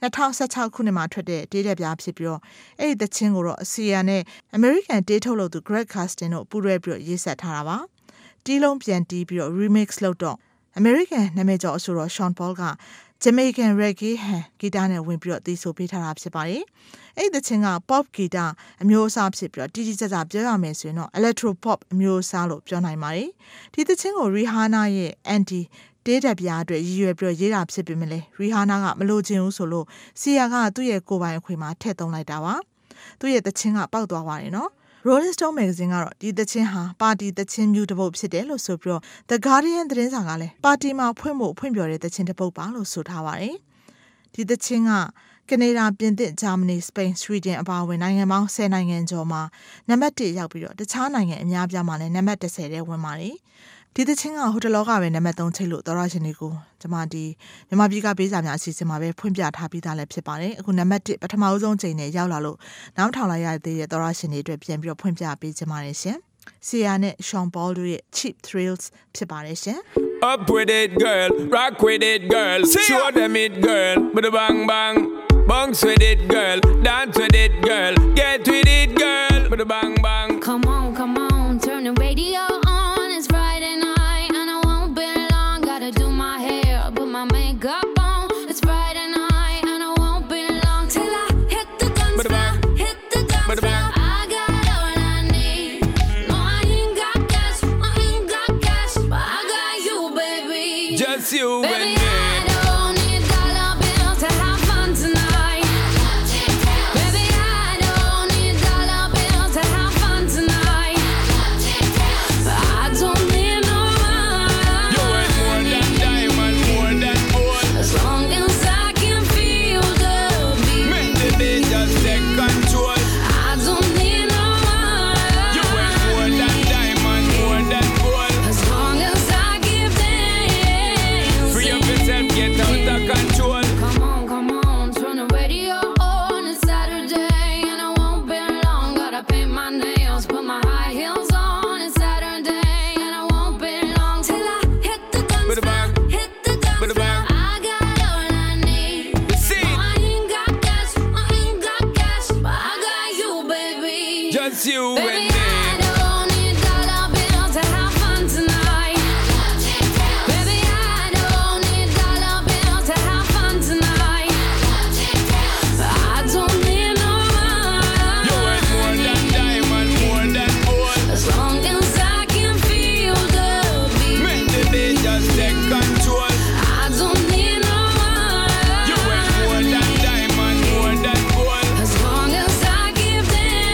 Speaker 13: two thousand sixteenခုနှစ်မှာထွက်တဲ့တေးတဲ့ပြားဖြစ်ပြီးတော့အဲ့ဒီသချင်းကိုတော့အစီယာနဲ့ American တေးထုတ်လုပ်သူ Greg Kurstin တို့ပူးတွဲပြီးတော့ရေးဆက်ထားတာပါတီးလုံးပြန်တီးပြီးတော့ remix လုပ်တော့ American နာမည်ကျော်အဆိုတော် Sean Paul က Jamaican reggae ဟန်ဂီတနဲ့ဝင်ပြီးတော့တီးဆိုပေးထားတာဖြစ်ပါတယ်အဲ့ဒီသချင်းက pop ဂီတအမျိုးအစားဖြစ်ပြီးတော့တီးတီးကြကြပြောရမယ်ဆိုရင်တော့ electro pop အမျိုးအစားလို့ပြောနိုင်ပါတယ်ဒီသချင်းကို Rihanna ရဲ့ antiတေးတဲ့ပြားအတွက်ရည်ရွယ်ပြီးရေးတာဖြစ်ပေမဲ့လေ Rihanna ကမလို့ခြင်းဘူးဆိုလို့ဆီယာကသူ့ရဲ့ကိုယ်ပိုင်အခွင့်မှာထည့်သွင်းလိုက်တာပါသူ့ရဲ့သချင်းကပေါက်သွားပါတယ်နော် Rolling Stone magazine ကတော့ဒီသချင်းဟာပါတီသချင်းမျိုးတစ်ပုတ်ဖြစ်တယ်လို့ဆိုပြီးတော့ The Guardian သတင်းစာကလည်းပါတီမှာဖွင့်ဖို့ဖွင့်ပြောတဲ့သချင်းတစ်ပုတ်ပါလို့ဆိုထားပါတယ်ဒီသချင်းကကနေဒါပြင်သစ်ဂျာမနီစပိန်ဆွီဒင်အပါအဝင်နိုင်ငံပေါင်းtenနိုင်ငံကျော်မှာနံပါတ်oneရောက်ပြီးတော့တခြားနိုင်ငံအများပြားမှာလည်းနံပါတ်tenထဲဝင်ပါတယ်ဒီသချင်းကဟိုတလောကပဲနံပါတ်threeချိတ်လို့သောရရှင်တွေကိုကျွန်မဒီမြန်မာပြည်ကပေးစာများအစီအစဉ်မှာပဲဖွင့်ပြထားပြီးသားလည်းဖြစ်ပါတယ်အခုနံပါတ်oneပထမဆုံးချိန်နဲ့ရောက်လာလို့နောက်ထောင်လိုက်ရသေးတဲ့သောရရှင်တွေအတွက်ပြန်ပြီးတော့ဖွင့်ပြပေးချင်ပါတယ်ရှင်ဆီယာနဲ့ Sean Paul တို့ရဲ့ Cheap Thrills ဖြစ်ပါတယ်ရှင်
Speaker 17: Up with it girl rock with it girl show them it girl with a bang bang bounce with it girl dance with it girl get with it girl with a bang bang
Speaker 18: come on come on turn the radio on it's Friday night and I won't be long gotta do my hair put my makeup on it's Friday night and I won't be long till I hit the dance floor hit the dance floor I got all I need no I ain't got cash I ain't got cash but I got you baby
Speaker 17: just you
Speaker 18: baby,
Speaker 17: and me
Speaker 18: I don't need dollar bills to have fun tonight baby I don't need dollar bills to have fun tonight but I don't need no money
Speaker 17: you ain't more than diamond more than gold
Speaker 18: as long as I can feel the beat
Speaker 17: make the beat just take control
Speaker 18: I don't need no money
Speaker 17: you ain't more than diamond more than gold
Speaker 18: as long as I give them
Speaker 17: free up yourself get out of control
Speaker 18: come on come on turn the radio on it's Saturday and I won't be long gotta paint my nails put my high heels on it's Saturday and I won't be long till I hit the dance
Speaker 17: With a
Speaker 18: floor
Speaker 17: bang.
Speaker 18: hit the dance
Speaker 17: With a
Speaker 18: floor
Speaker 17: bang.
Speaker 18: I got all I need
Speaker 17: see
Speaker 18: no I ain't got cash I ain't got cash but I got you baby
Speaker 17: just you
Speaker 18: baby
Speaker 17: and me
Speaker 18: I don't need dollar bills to have fun tonight baby I don't need dollar bills to have fun tonight but I don't need no
Speaker 17: you ain't more
Speaker 18: money
Speaker 17: than diamond more than gold
Speaker 18: as long as I can feel the beat
Speaker 17: make the beat just take control
Speaker 18: I don't need no
Speaker 17: you ain't more
Speaker 18: money
Speaker 17: than diamond more than gold
Speaker 18: as long as I give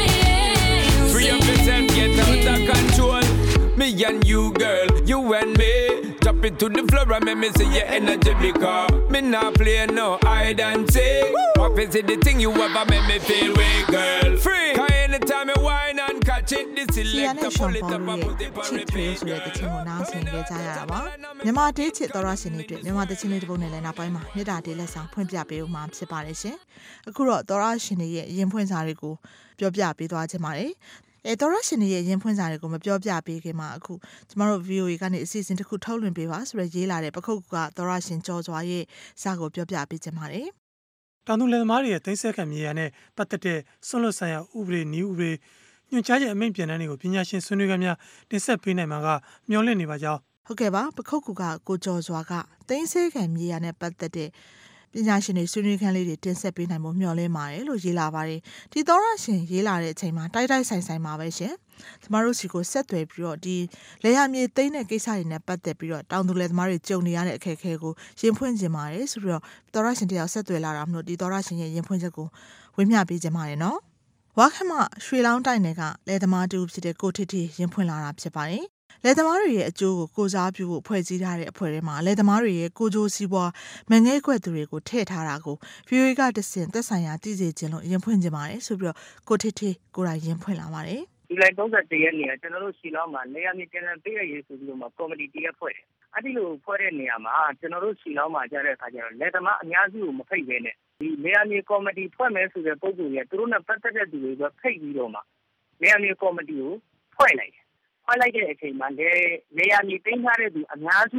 Speaker 18: them
Speaker 17: free up yourself get out of control me and you girl you and me drop it to the floor and make me see your energy because me not play no hide and seek what is it the thing you ever make me feel way girl free cause anytime you whine and catch it this
Speaker 13: ဆီယာနဲ့
Speaker 17: selector
Speaker 13: Sean
Speaker 17: pull it
Speaker 13: Paul
Speaker 17: up and
Speaker 13: တို့
Speaker 17: put
Speaker 13: ရဲ့
Speaker 17: it on
Speaker 13: Cheap Thrills
Speaker 17: repeat
Speaker 13: ဆိုတဲ့သချင်းကိုနားဆင်ကြကြရတာပါမြန်မာတေးချစ်သောရရှင်တွေအတွက်မြန်မာသချင်းလေးတစ်ပုဒ်နဲ့လည်းနောက်ပိုင်းမှာမြေတာတေးလက်ဆောင်ဖွင့်ပြပေးဦးမှာဖြစ်ပါတယ်ရှင်အခုတော့သောရရှင်တွေရဲ့ရင်ဖွင့်စာတွေကိုပြောပြပေးသွားခြင်းပါတယ်အဲသောရရှင်တွေရဲ့ရင်ဖွင့်စာတွေကိုမပြောပြပေးခင်မှာအခုကျမတို့ V O A ကနေအစီအစဉ်တစ်ခုထုတ်လွှင့်ပေးပါဆိုရရေးလာတဲ့ပခုတ်ကသောရရှင်ကြော်စွာရဲ့စာကိုပြောပြပေးခြင်းပါတယ်
Speaker 19: တောင်သူလယ်သမားတွေရဲ့သိမ်းဆည်းခံမြေယာနဲ့ပတ်သက်တဲ့ဆွန့်လွတ်ဆိုင်ရာဥပဒေနည်းဥပဒေညွှန်ကြားချက်အမိန့်ပြန်တမ်းတွေကိုပညာရှင်ဆွေးနွေးခန်းများတင်ဆက်ပေးနိုင်မှာကမျှော်လင့်နေပါကြောင်း
Speaker 13: ဟုတ်ကဲ့ပါပခုတ်ကူကကိုကျော်စွာကသိန်းဆဲခံမြေယာနဲ့ပတ်သက်တဲ့ပညာရှင်တွေဆွေးနွေးခန်းလေးတွေတင်ဆက်ပေးနိုင်မှုမျှော်လင့်ပါတယ်လို့ရေးလာပါတယ်ဒီသောရရှင်ရေးလာတဲ့အချိန်မှာတိုက်တိုက်ဆိုင်ဆိုင်မှာပဲရှင်ကျမတို့စီကိုဆက်သွယ်ပြီးတော့ဒီလေယာမြေသိမ်းတဲ့ကိစ္စတွေနဲ့ပတ်သက်ပြီးတော့တောင်သူလယ်သမားတွေကြုံနေရတဲ့အခက်အခဲကိုရင်ဖွင့်ခြင်းပါတယ်ဆိုပြီးတော့သောရရှင်တယောက်ဆက်သွယ်လာတာမလို့ဒီသောရရှင်ရဲ့ရင်ဖွင့်ချက်ကိုဝေမျှပေးခြင်းပါတယ်နော်ဝါခမရွှေလောင်းတိုင်းတွေကလယ်သမားတူဖြစ်တဲ့ကိုထစ်တီရင်ဖွင့်လာတာဖြစ်ပါတယ်လယ်သမားတွေရဲ့အကျိုးကိုကိုစားပြုဖို့ဖွဲ့စည်းထားတဲ့အဖွဲ့ထဲမှာလယ်သမားတွေရဲ့ကိုကြိုးစည်းပွားမငဲ့ကွက်သူတွေကိုထည့်ထားတာကို V O A ကတဆင့်သက်ဆိုင်ရာတည်စေခြင်းလို့ရင်ဖွင့်ခြင်းပါတယ်ဆိုပြီးတော့ကိုထစ်တီကိုယ်တိုင်ရင်ဖွင့်လာပါတယ်
Speaker 20: ဒီလိုက်သုံး၁၁ရက်နေ့ကကျွန်တော်တို့ရှီလောင်းမှာနေရာမြေပြန်ပေးရရေးဆိုပြီးတော့မှကော်မတီတရက်ဖွဲ့တယ်။အဲ့ဒီလိုဖွဲ့တဲ့နေရာမှာကျွန်တော်တို့ရှီလောင်းမှာကြားတဲ့အခါကျတော့လက်သမားအများစုကိုမဖိတ်ဘဲနဲ့ဒီနေရာမြေကော်မတီဖွဲ့မယ်ဆိုတဲ့ပုံစံကြီးကသူတို့နဲ့ပတ်သက်တဲ့သူတွေကဖိတ်ပြီးတော့မှနေရာမြေကော်မတီကိုဖွဲ့လိုက်တယ်။ဖွဲ့လိုက်တဲ့အချိန်မှာလေနေရာမြေတင်ထားတဲ့သူအများစုက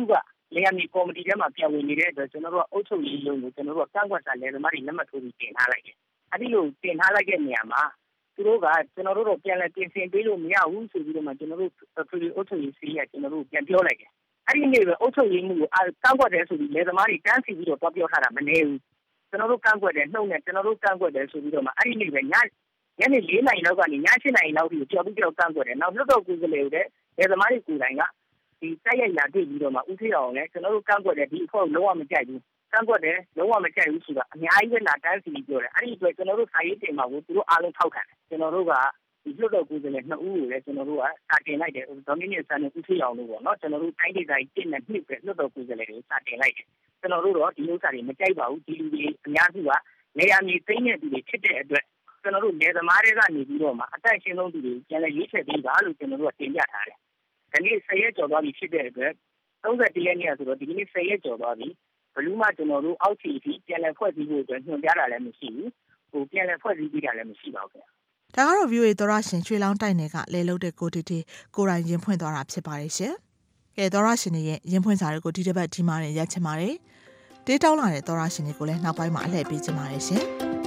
Speaker 20: လေယာဉ်ကော်မတီထဲမှာပြန်ဝင်နေတဲ့အတွက်ကျွန်တော်တို့ကအုပ်ချုပ်ရေးရုံးကိုကျွန်တော်တို့ကကန့်ကွက်စာလဲသမားတွေလက်မှတ်ထိုးပြီးတင်ထားလိုက်တယ်။အဲဒီလိုတင်ထားလိုက်တဲ့နေရာမှာသူတို့ကကျွန်တော်တို့တော့ပြန်လဲပြင်ဆင်ပေးလို့မရဘူးဆိုပြီးတော့မှကျွန်တော်တို့ပြည်အုပ်ချုပ်ရေးစီးကကျွန်တော်တို့ပြန်ပြောလိုက်တယ်။အဲဒီနေ့ပဲအုပ်ချုပ်ရေးမှုကိုကန့်ကွက်တယ်ဆိုပြီးလဲသမားတွေတန်းစီပြီးတော့ပြောထားတာမနေဘူး။ကျွန်တော်တို့ကန့်ကွက်တယ်နှုတ်နဲ့ကျွန်တော်တို့ကန့်ကွက်တယ်ဆိုပြီးတော့မှအဲဒီနေ့ပဲညညနေ၄နာရီလောက်ကနေည၈နာရီလောက်ထိကြော်ပြီးကြော်ကန့်ကွက်တယ်။နောက်လွှတ်တော်ကိုယ်စားလှယ်တွေလဲသမားတွေကိုယ်တိုင်ကဒီတိုက်ရိုက်လာတွေ့ပြီးတော့မှဦးထေးအောင်လည်းကျွန်တော်တို့ကန့်ကွက်တယ်ဒီအဖွဲ့လုံးဝမကြိုက်ဘူးကန့်ကွက်တယ်လုံးဝမကြိုက်ဘူးဆိုတာအများကြီးပဲလာတန်းစီပြောတယ်အဲ့ဒီအတွက်ကျွန်တော်တို့စာရေးတင်မှာကိုသူတို့အားလုံးထောက်ခံတယ်ကျွန်တော်တို့ကဒီလွှတ်တော်ကိုယ်စားလှယ်နှစ်ဦးကိုလည်းကျွန်တော်တို့ကစာတင်လိုက်တယ်ဒေါမင်းနဲ့ဆန်နဲ့ဦးထေးအောင်လို့ပေါ့နော်ကျွန်တော်တို့တိုင်းဒေသကြီးတင်တဲ့နှစ်ပဲလွှတ်တော်ကိုယ်စားလှယ်တွေကိုစာတင်လိုက်တယ်ကျွန်တော်တို့တော့ဒီဥစ္စာတွေမကြိုက်ပါဘူးဒီလူတွေအများစုကနေရာမြေသိမ်းတဲ့သူတွေဖြစ်တဲ့အတွက်ကျွန်တော်တို့နေသမားတွေကနေပြီးတော့မှအတက်ရှင်းဆုံးသူတွေပြန်လဲရွေးချယ်ပေးပါလို့ကျွန်တော်တို့ကတင်ပြထားတယ်ဒီနေ့ဆယ်ရက်ကျော်သွားပြီဖြစ်တဲ့အတွက်သုံးဆယ်တစ်ရက်နေ့ဆိုတော့ဒီနေ့ဆယ်ရက်ကျော်သွားပြီဘလူးမှကျွန်တော်တို့အောက်ခြေအထိပြန်လည်ဖွဲ့စည်းဖို့အတွက်ညွှန်ကြားတာလည်းမရှိဘူးဟိုပြန်လည်ဖွဲ့စည်းပေးတာလည်းမရှိပါဘူးခင်ဗျာ
Speaker 13: ဒါကတော့ view သောရရှင်ရွှေလောင်းတိုက်နယ်ကလဲလုံးတဲ့ကိုတီတီကိုရိုင်းရင်ဖွင့်သွားတာဖြစ်ပါတယ်ရှင်ကဲသောရရှင်ရဲ့ရင်ဖွင့်စာတွေကိုဒီတစ်ပတ်ဒီမှာနဲ့ရချင်ပါတယ်တေးတောင်းလာတဲ့သောရရှင်တွေကိုလည်းနောက်ပိုင်းမှာအလှည့်ပေးချင်ပါတယ်ရှင်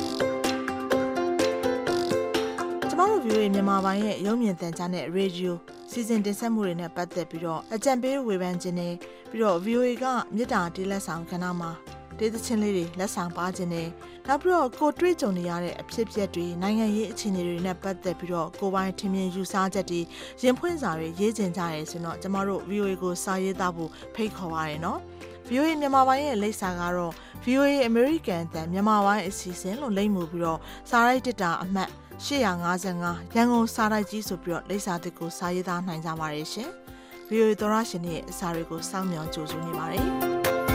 Speaker 13: ကျမတို့ view ရဲ့မြန်မာပိုင်းရဲ့ရုပ်မြင်သံကြားနဲ့ radioစီစဉ်တင်ဆက်မှုတွေနဲ့ပတ်သက်ပြီးတော့အကြံပေးဝေဖန်ခြင်းနဲ့ပြီးတော့ ဗီအိုအေ ကမြေတားတေးလက်ဆောင်ကဏ္ဍမှာဒေသချင်းလေးတွေလက်ဆောင်ပါခြင်းနဲ့နောက်ပြီးတော့ကိုတွေ့ကြုံနေရတဲ့အဖြစ်အပျက်တွေနိုင်ငံရေးအခြေအနေတွေနဲ့ပတ်သက်ပြီးတော့ကိုပိုင်းထင်မြင်ယူဆချက်တွေရင်ဖွင့်စာတွေရေးကျင်ကြရဲဆိုတော့ကျမတို့ ဗီအိုအေ ကိုစာရေးသားဖို့ဖိတ်ခေါ်ပါရနော် ဗီအိုအေ မြန်မာပိုင်းရဲ့လိပ်စာကတော့ ဗီအိုအေ American အတန်မြန်မာပိုင်းအစီအစဉ်လို့လိမ့်မှုပြီးတော့စာရိုက်တစ်တာအမှတ်၈၅၅ရန်ကုန်စာတိုက်ကြီးဆိုပြီးတော့လိပ်စာတစ်ကိုစာရေးသားနိုင်ကြပါတယ်ရှင်။ ဗီအိုအေ သောရရှင်ရဲ့အစာတွေကိုစောင့်မျှော်ကြိုဆိုနေပါတယ်။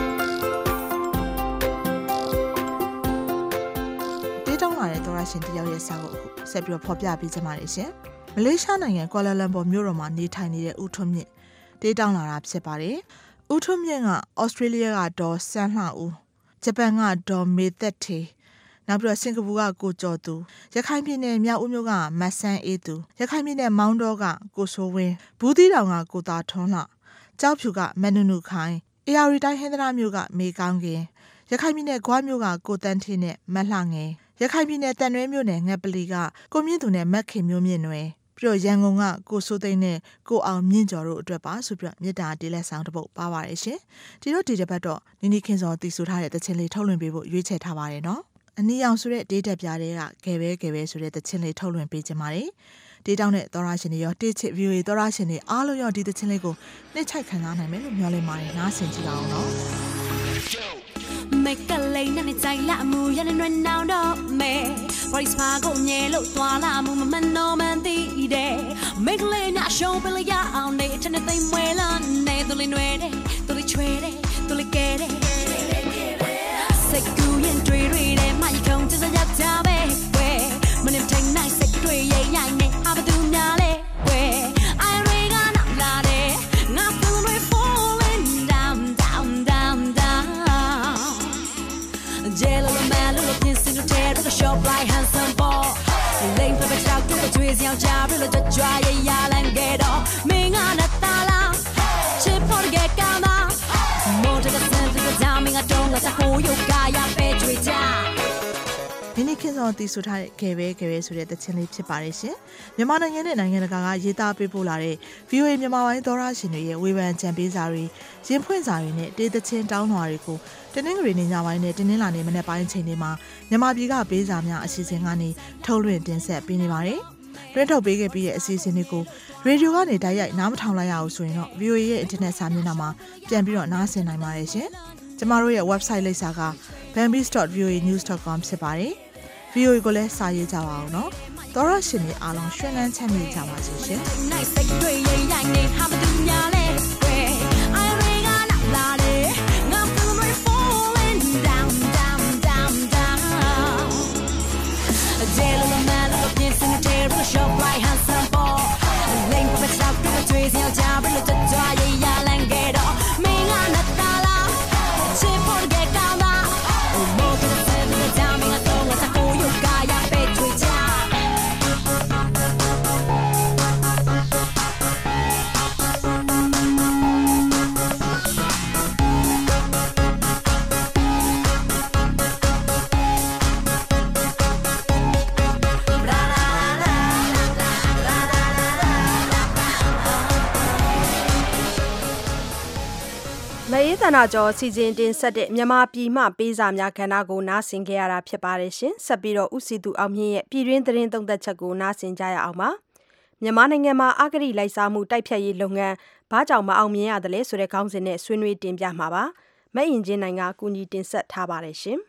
Speaker 13: ဒေးတောင်းလာတဲ့သောရရှင်တယောက်ရဲ့စာကိုအခုဆက်ပြီးတော့ဖော်ပြပေးကြပါမယ်ရှင်။မလေးရှားနိုင်ငံကွာလာလမ်ပူမြို့တော်မှာနေထိုင်နေတဲ့ဦးထွန်းမြင့်ဒေးတောင်းလာတာဖြစ်ပါတယ်။ဦးထွန်းမြင့်ကဩစတြေးလျကဒေါ်စန်းလှဦး၊ဂျပန်ကဒေါ်မေသက်ထေနောက်ပြီးတော့စင်ကာပူကကိုကျော်သူရခိုင်ပြည်နယ်မြောက်ဦးမြို့ကမဆန်းအေးသူရခိုင်ပြည်နယ်မောင်းတောကကိုစိုးဝင်းဘူးသီးတောင်ကကိုသာထွန်းလှကြောက်ဖြူကမနုနုခိုင်အေရရီတိုင်းဟင်္ဒရာမြို့ကမေကောင်းကင်ရခိုင်ပြည်နယ်ဂွားမြို့ကကိုတန်းထင်းနဲ့မလှငယ်ရခိုင်ပြည်နယ်တန်ရွဲမြို့နယ်ငှက်ပလီကကိုမြင့်သူနဲ့မက်ခင်မျိုးမြင့်နွယ်ပြီးတော့ရန်ကုန်ကကိုစိုးသိန်းနဲ့ကိုအောင်မြင့်ကျော်တို့အတွက်ပါဆိုပြီးတော့မြေတားတေးလက်ဆောင်တစ်ပုဒ်ပါပါတယ်ရှင်ဒီတော့ဒီတစ်ပတ်တော့နီနီခင်စောတီဆိုထားတဲ့တခြင်းလေးထုတ်လွှင့်ပေးဖို့ရွေးချယ်ထားပါတယ်နော်အနီအောင်ဆိုတဲ့ဒေးတက်ပြားတွေကဂဲပဲဂဲပဲဆိုတဲ့တခြင်းလေးထုတ်လွှင့်ပေးကြပါတယ်ဒေးတောင်းတဲ့သောရရှင်တွေရောတေးချစ် ဗီအိုအေ သောရရှင်တွေအားလုံးရောဒီတခြင်းလေးကိုနှိမ့်ချိုက်ခံစားနိုင်မယ်လို့မျှော်လင့်ပါတယ်နားဆင်ကြည့်ပါအောင်နော်
Speaker 8: Make a lane and it's like la mu yan and run now no me Boys pa go nye lo twa la mu man no man ti de Make a lane na show pela ya on ne chen ne tai mwe la ne to le nwe de to le chwe de to le ke de Say ku yin twi ri de ma yi kong to the ya ta be we man em tai nai say twi ye ya ne ha ba tu nya le we I re ga na la de na feel we falling down down down down Jello man lo tin sin to tear the shop like handsome ball Lane for the talk to the trees young child lo to try ya lan get off me nga na ta la chip for get down mo to the center the down me nga dong la sa ho yo ga ya pe twi ta
Speaker 13: ဒီနေ့ခင်စောတီဆိုထားတဲ့ဂဲပဲဂဲပဲဆိုတဲ့တခြင်းလေးဖြစ်ပါတယ်ရှင်မြန်မာနိုင်ငံနဲ့နိုင်ငံတကာကရေးသားပေးပို့လာတဲ့ ဗီအိုအေ မြန်မာပိုင်းသောရရှင်တွေရဲ့ဝေဖန်ကြံပေးစာတွေရင်ဖွင့်စာတွေနဲ့တေးသချင်းတောင်းလွှာတွေကိုတနင်္ဂနွေနေ့ညပိုင်းနဲ့တင်းနှင်းလာနေ့မနေ့ပိုင်းအချိန်တွေမှာမြန်မာပြည်ကပေးစာများအစီအစဉ်ကနေထုတ်လွှင့်တင်ဆက်ပေးနေပါတယ်တွင်းထုတ်ပေးခဲ့ပြီးတဲ့အစီအစဉ်တွေကိုရေဒီယိုကနေတိုက်ရိုက်နားမထောင်လိုက်ရအောင်ဆိုရင်တော့ ဗီအိုအေ ရဲ့ internet စာမျက်နှာမှာပြန်ပြီးတော့နားဆင်နိုင်ပါတယ်ရှင်ကျမတို့ရဲ့ website လိပ်စာက bambis dot v o a news dot com ဖြစ်ပါတယ်ဗီအိုအေ ကိုလည်းစာရေးကြပါအောင်နော်သောရရှင်တွေအားလုံးရွှင်လန်းချမ်းမြေ့ကြပါစေရှင်Shop right handsome ball Lane for the top to the trees young child lo to try ya lan get off me nga na ta la chip for get down la mo to the center the down me nga dong la sa ho yo ga ya pe twi cha
Speaker 2: မအေးသနာကျော်စီစဉ်တင်ဆက်တဲ့မြန်မာပြည်မှပေးစာများကဏ္ဍကိုနားဆင်ကြရတာဖြစ်ပါတယ်ရှင်ဆက်ပြီးတော့ဥစီသူအောင်မြင့်ရဲ့ပြည်တွင်းသတင်းသုံးသက်ချက်ကိုနားဆင်ကြရအောင်ပါမြန်မာနိုင်ငံမှာအဂတိလိုက်စားမှုတိုက်ဖျက်ရေးလုပ်ငန်းဘာကြောင့်မအောင်မြင်ရသလဲဆိုတဲ့ခေါင်းစဉ်နဲ့ဆွေးနွေးတင်ပြမှာပါမအင်ဂျင်နိုင်ကကူညီတင်ဆက်ထားပါတယ်ရှင်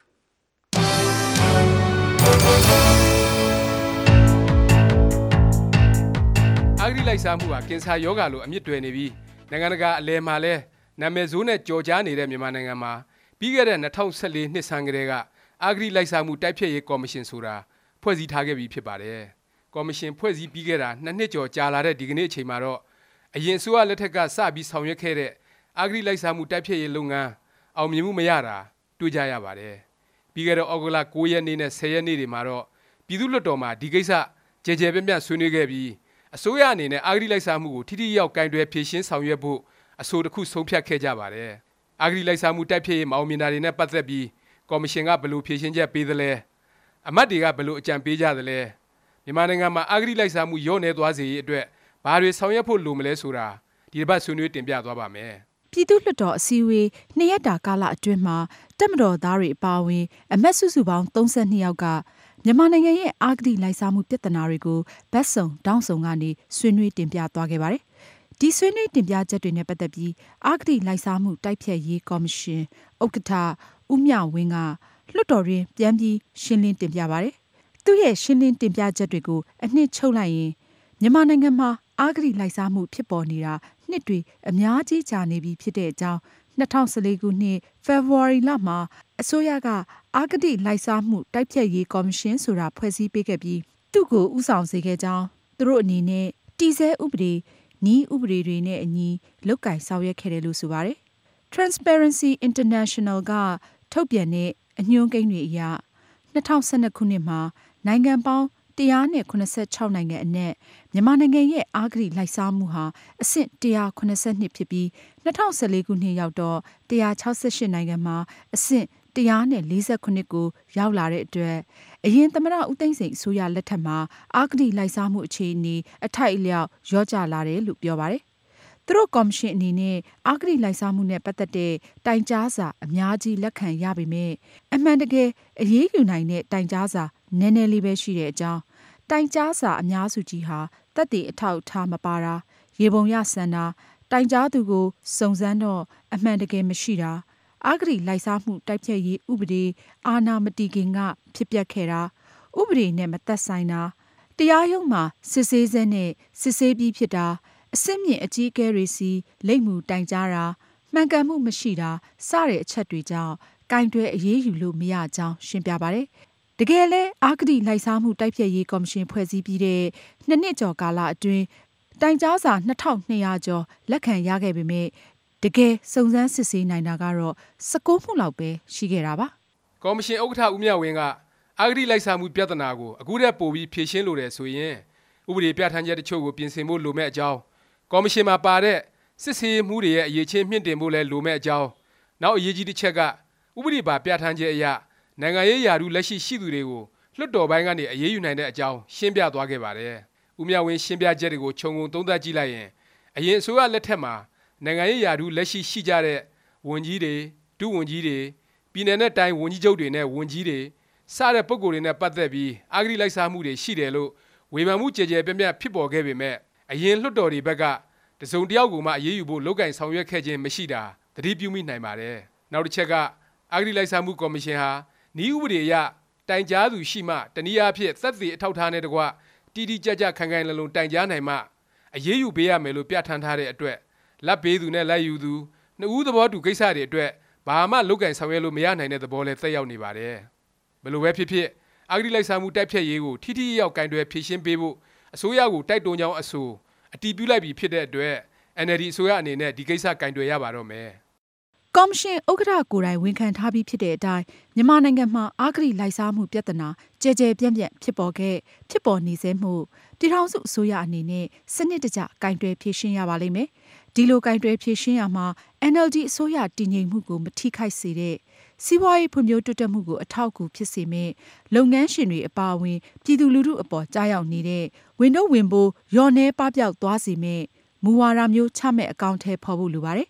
Speaker 21: အဂတိလိုက်စားမှုဟာကင်ဆာရောဂါလိုအမြင့်တွယ်နေပြီးနိုင်ငံတကာအလယ်မှာလဲနာမည်ဆိုးနဲ့ကြော်ကြားနေတဲ့မြန်မာနိုင်ငံမှာပြီးခဲ့တဲ့၂၀၁၄နှစ်ဆန်းကတည်းကအဂတိလိုက်စားမှုတိုက်ဖျက်ရေးကော်မရှင်ဆိုတာဖွဲ့စည်းထားခဲ့ပြီးဖြစ်ပါတယ်။ကော်မရှင်ဖွဲ့စည်းပြီးခဲ့တာနှစ်နှစ်ကျော်ကြာလာတဲ့ဒီကနေ့အချိန်မှာတော့အရင်ဆိုရလက်ထက်ကစပြီးဆောင်ရွက်ခဲ့တဲ့အဂတိလိုက်စားမှုတိုက်ဖျက်ရေးလုပ်ငန်းအောင်မြင်မှုမရတာတွေ့ကြရပါတယ်။ပြီးခဲ့တဲ့ဩဂုတ်လ၉ရက်နေ့နဲ့၁၀ရက်နေ့တွေမှာတော့ပြည်သူ့လွှတ်တော်မှာဒီကိစ္စကြဲကြဲပြန့်ပြန့်ဆွေးနွေးခဲ့ပြီးအစိုးရအနေနဲ့အဂတိလိုက်စားမှုကိုထိထိရောက်ကင်တွယ်ဖြေရှင်းဆောင်ရွက်ဖို့အဆိုတစ်ခုဆုံးဖြတ်ခဲ့ကြပါတယ်။အဂတိလိုက်စားမှုတိုက်ဖျက်ရေးမအောင်မြင်တာတွေနဲ့ပတ်သက်ပြီးကော်မရှင်ကဘယ်လိုဖြေရှင်းချက်ပေးသလဲအမတ်တွေကဘယ်လိုအကြံပေးကြသလဲမြန်မာနိုင်ငံမှာအဂတိလိုက်စားမှုရော့နေသွားစေရေးအတွက်ဘာတွေဆောင်ရွက်ဖို့လိုမလဲဆိုတာဒီတစ်ပတ်ဆွေးနွေးတင်ပြသွားပါမယ်
Speaker 22: ။ပြည်သူ့လွှတ်တော်အစည်းအဝေးနှစ်ရက်တာကာလအတွင်းမှာတပ်မတော်သားတွေအပါအဝင်အမတ်စုစုပေါင်း၃၂ယောက်ကမြန်မာနိုင်ငံရဲ့အဂတိလိုက်စားမှုပြဿနာတွေကိုဗတ်စုံတောင်းဆုံကနေဆွေးနွေးတင်ပြသွားခဲ့ပါတယ်။ဒီဆွေးနွေးတင်ပြချက်တွေနဲ့ပတ်သက်ပြီးအဂတိလိုက်စားမှုတိုက်ဖျက်ရေးကော်မရှင်ဥက္ကဋ္ဌဦးမြဝင်းကလွှတ်တော်တွင်ပြန်ပြီးရှင်းလင်းတင်ပြပါတယ်။သူရဲ့ရှင်းလင်းတင်ပြချက်တွေကိုအနှစ်ချုပ်လိုက်ရင်မြန်မာနိုင်ငံမှာအဂတိလိုက်စားမှုဖြစ်ပေါ်နေတာနှစ်တွေအများကြီးကြာနေပြီဖြစ်တဲ့အကြောင်း၂၀၁၄ခုနှစ်ဖေဖော်ဝါရီလမှာအစိုးရကအဂတိလိုက်စားမှုတိုက်ဖျက်ရေးကော်မရှင်ဆိုတာဖွဲ့စည်းပေးခဲ့ပြီးသူ့ကိုဥဆောင်စေခဲ့ကြောင်းသူတို့အနေနဲ့တည်ဆဲဥပဒေနီးဥပဒေတွေနဲ့အညီလုပ်ကိုင်ဆောင်ရွက်ခဲ့တယ်လို့ဆိုပါတယ်။ Transparency International ကထုတ်ပြန်တဲ့အညွှန်းကိန်းတွေအရ၂၀၁၂ခုနှစ်မှာနိုင်ငံပေါင်း၁၇၆နိုင်ငံအနက်မြန်မာနိုင်ငံရဲ့အဂတိလိုက်စားမှုဟာအဆင့်၁၇၂ဖြစ်ပြီး၂၀၁၄ခုနှစ်ရောက်တော့၁၆၈နိုင်ငံမှာအဆင့်၁၄၇ကိုရောက်လာတဲ့အတွက်အရင်သမ္မတဦးသိန်းစိန်အစိုးရလက်ထက်မှာအဂတိလိုက်စားမှုအခြေအနေအထိုက်အလျောက်လျော့ကျလာတယ်လို့ပြောပါတယ်။သူတို့ကော်မရှင်အနေနဲ့အဂတိလိုက်စားမှုနဲ့ပတ်သက်တဲ့တိုင်ကြားစာအများကြီးလက်ခံရပေမဲ့အမှန်တကယ်အရေးယူနိုင်တဲ့တိုင်ကြားစာနည်းနည်းလေးပဲရှိတဲ့အကြောင်းတိုင်ကြားစာအများစုကြီးဟာသက်သေအထောက်အထားမပါတာရေပုံရဆန်တာတိုင်ကြားသူကိုစုံစမ်းတော့အမှန်တကယ်မရှိတာအဂတိလိုက်စားမှုတိုက်ဖျက်ရေးဥပဒေအာဏာမတည်ခင်ကဖြစ်ပျက်ခဲ့တာဥပဒေနဲ့မသက်ဆိုင်တာတရားရုံးမှာစစ်ဆေးစဲနဲ့စစ်ဆေးပြီးဖြစ်တာအစစ်မြင့်အကြီးအကဲတွေစီလိပ်မှုတိုင်ကြားတာမှန်ကန်မှုမရှိတာစတဲ့အချက်တွေကြောင့်ကင်တွယ်အရေးယူလို့မရကြောင်းရှင်းပြပါတယ်တကယ်လဲအဂတိလိုက်စားမှုတိုက်ဖျက်ရေးကော်မရှင်ဖွဲ့စည်းပြီးတဲ့နှစ်နှစ်ကျော်ကာလအတွင်းတိုင်ကြားစာ၂၂၀၀ကျော်လက်ခံရခဲ့ပေမဲ့တကယ်စုံစမ်းစစ်ဆေးနိုင်တာကတော့၁၉မှုလောက်ပဲရှိခဲ့တာပါ
Speaker 21: ကော်မရှင်ဥက္ကဋ္ဌဦးမြဝင်းကအဂတိလိုက်စားမှုပြဿနာကိုအခုတည်းပိုပြီးဖြေရှင်းလိုတယ်ဆိုရင်ဥပဒေပြဋ္ဌာန်းချက်တချို့ကိုပြင်ဆင်ဖို့လိုမဲ့အကြောင်းကော်မရှင်မှာပါတဲ့စစ်ဆေးမှုတွေရဲ့အရေးချင်းမြင့်တင်ဖို့လည်းလိုမဲ့အကြောင်းနောက်အရေးကြီးတစ်ချက်ကဥပဒေပါပြဋ္ဌာန်းချက်အရနိုင်ငံရေးယာရုလက်ရှိရှိသူတွေကိုလွှတ်တော်ပိုင်းကနေအရေးယူနိုင်တဲ့အကြောင်းရှင်းပြသွားခဲ့ပါတယ်။ဦးမြဝင်းရှင်းပြချက်တွေကိုခြုံငုံသုံးသပ်ကြည့်လိုက်ရင်အရင်အစိုးရလက်ထက်မှာနိုင်ငံရေးယာရုလက်ရှိရှိကြတဲ့ဝန်ကြီးတွေဒုဝန်ကြီးတွေပြည်내နဲ့တိုင်းဝန်ကြီးချုပ်တွေနဲ့ဝန်ကြီးတွေစတဲ့ပုဂ္ဂိုလ်တွေနဲ့ပတ်သက်ပြီးအဂတိလိုက်စားမှုတွေရှိတယ်လို့ဝေဖန်မှုကြဲကြဲပြန့်ပြန့်ဖြစ်ပေါ်ခဲ့ပေမဲ့အရင်လွှတ်တော်တွေဘက်ကတစုံတယောက်ကိုမှအရေးယူဖို့လုပ်ကင်ဆောင်ရွက်ခဲ့ခြင်းမရှိတာသတိပြုမိနိုင်ပါတယ်။နောက်တစ်ချက်ကအဂတိလိုက်စားမှုကော်မရှင်ဟာဤဥပဒေအရတိုင်ကြားသူရှိမှတနည်းအားဖြင့်သက်သေအထောက်ထားနဲ့တကွတီတီကြကြခိုင်ခိုင်လုံလုံတိုင်ကြားနိုင်မှအရေးယူပေးရမယ်လို့ပြဋ္ဌာန်းထားတဲ့အတွက်လက်ပေးသူနဲ့လက်ယူသူနှစ်ဦးသဘောတူကိစ္စတွေအတွက်ဘာမှလုပ်ကင်ဆောင်ရွက်လို့မရနိုင်တဲ့သဘောလည်းသက်ရောက်နေပါတယ်။ဘယ်လိုပဲဖြစ်ဖြစ်အဂတိလိုက်စားမှုတိုက်ဖျက်ရေးကိုထိထိရောက်ကင်တွယ်ဖြေရှင်းပေးဖို့အစိုးရကိုတိုက်တွန်းကြောင်းအဆိုအတည်ပြုလိုက်ပြီးဖြစ်တဲ့အတွက် အန် အယ်လ် ဒီ အစိုးရအနေနဲ့ဒီကိစ္စကင်တွယ်ရပါတော့မယ်
Speaker 22: ။ကော်မရှင်ဥက္ကဋ္ဌကိုယ်တိုင်ဝန်ခံထားပြီးဖြစ်တဲ့အတိုင်းမြန်မာနိုင်ငံမှာအဂတိလိုက်စားမှုပြဿနာကြဲကြဲပြန့်ပြန့်ဖြစ်ပေါ်ခဲ့ဖြစ်ပေါ်နေစေမှုပြည်ထောင်စုအစိုးရအနေနဲ့စနစ်တကျကင်တွယ်ဖြေရှင်းရပါလိမ့်မယ်။ဒီလိုကင်တွယ်ဖြေရှင်းရမှာ အန် အယ်လ် ဒီ အစိုးရတည်ငြိမ်မှုကိုမထိခိုက်စေတဲ့စီးပွားရေးဖွံ့ဖြိုးတိုးတက်မှုကိုအထောက်အကူဖြစ်စေမယ့်လုပ်ငန်းရှင်တွေအပါအဝင်ပြည်သူလူထုအပေါ်ကြားရောက်နေတဲ့ဝန်တို့ဝန်ပိုးလျော့နှဲပပျောက်သွားစေမယ့်မူဝါဒမျိုးချမဲ့အကောင့်ထဲပေါ်ဖို့လိုပါတယ်။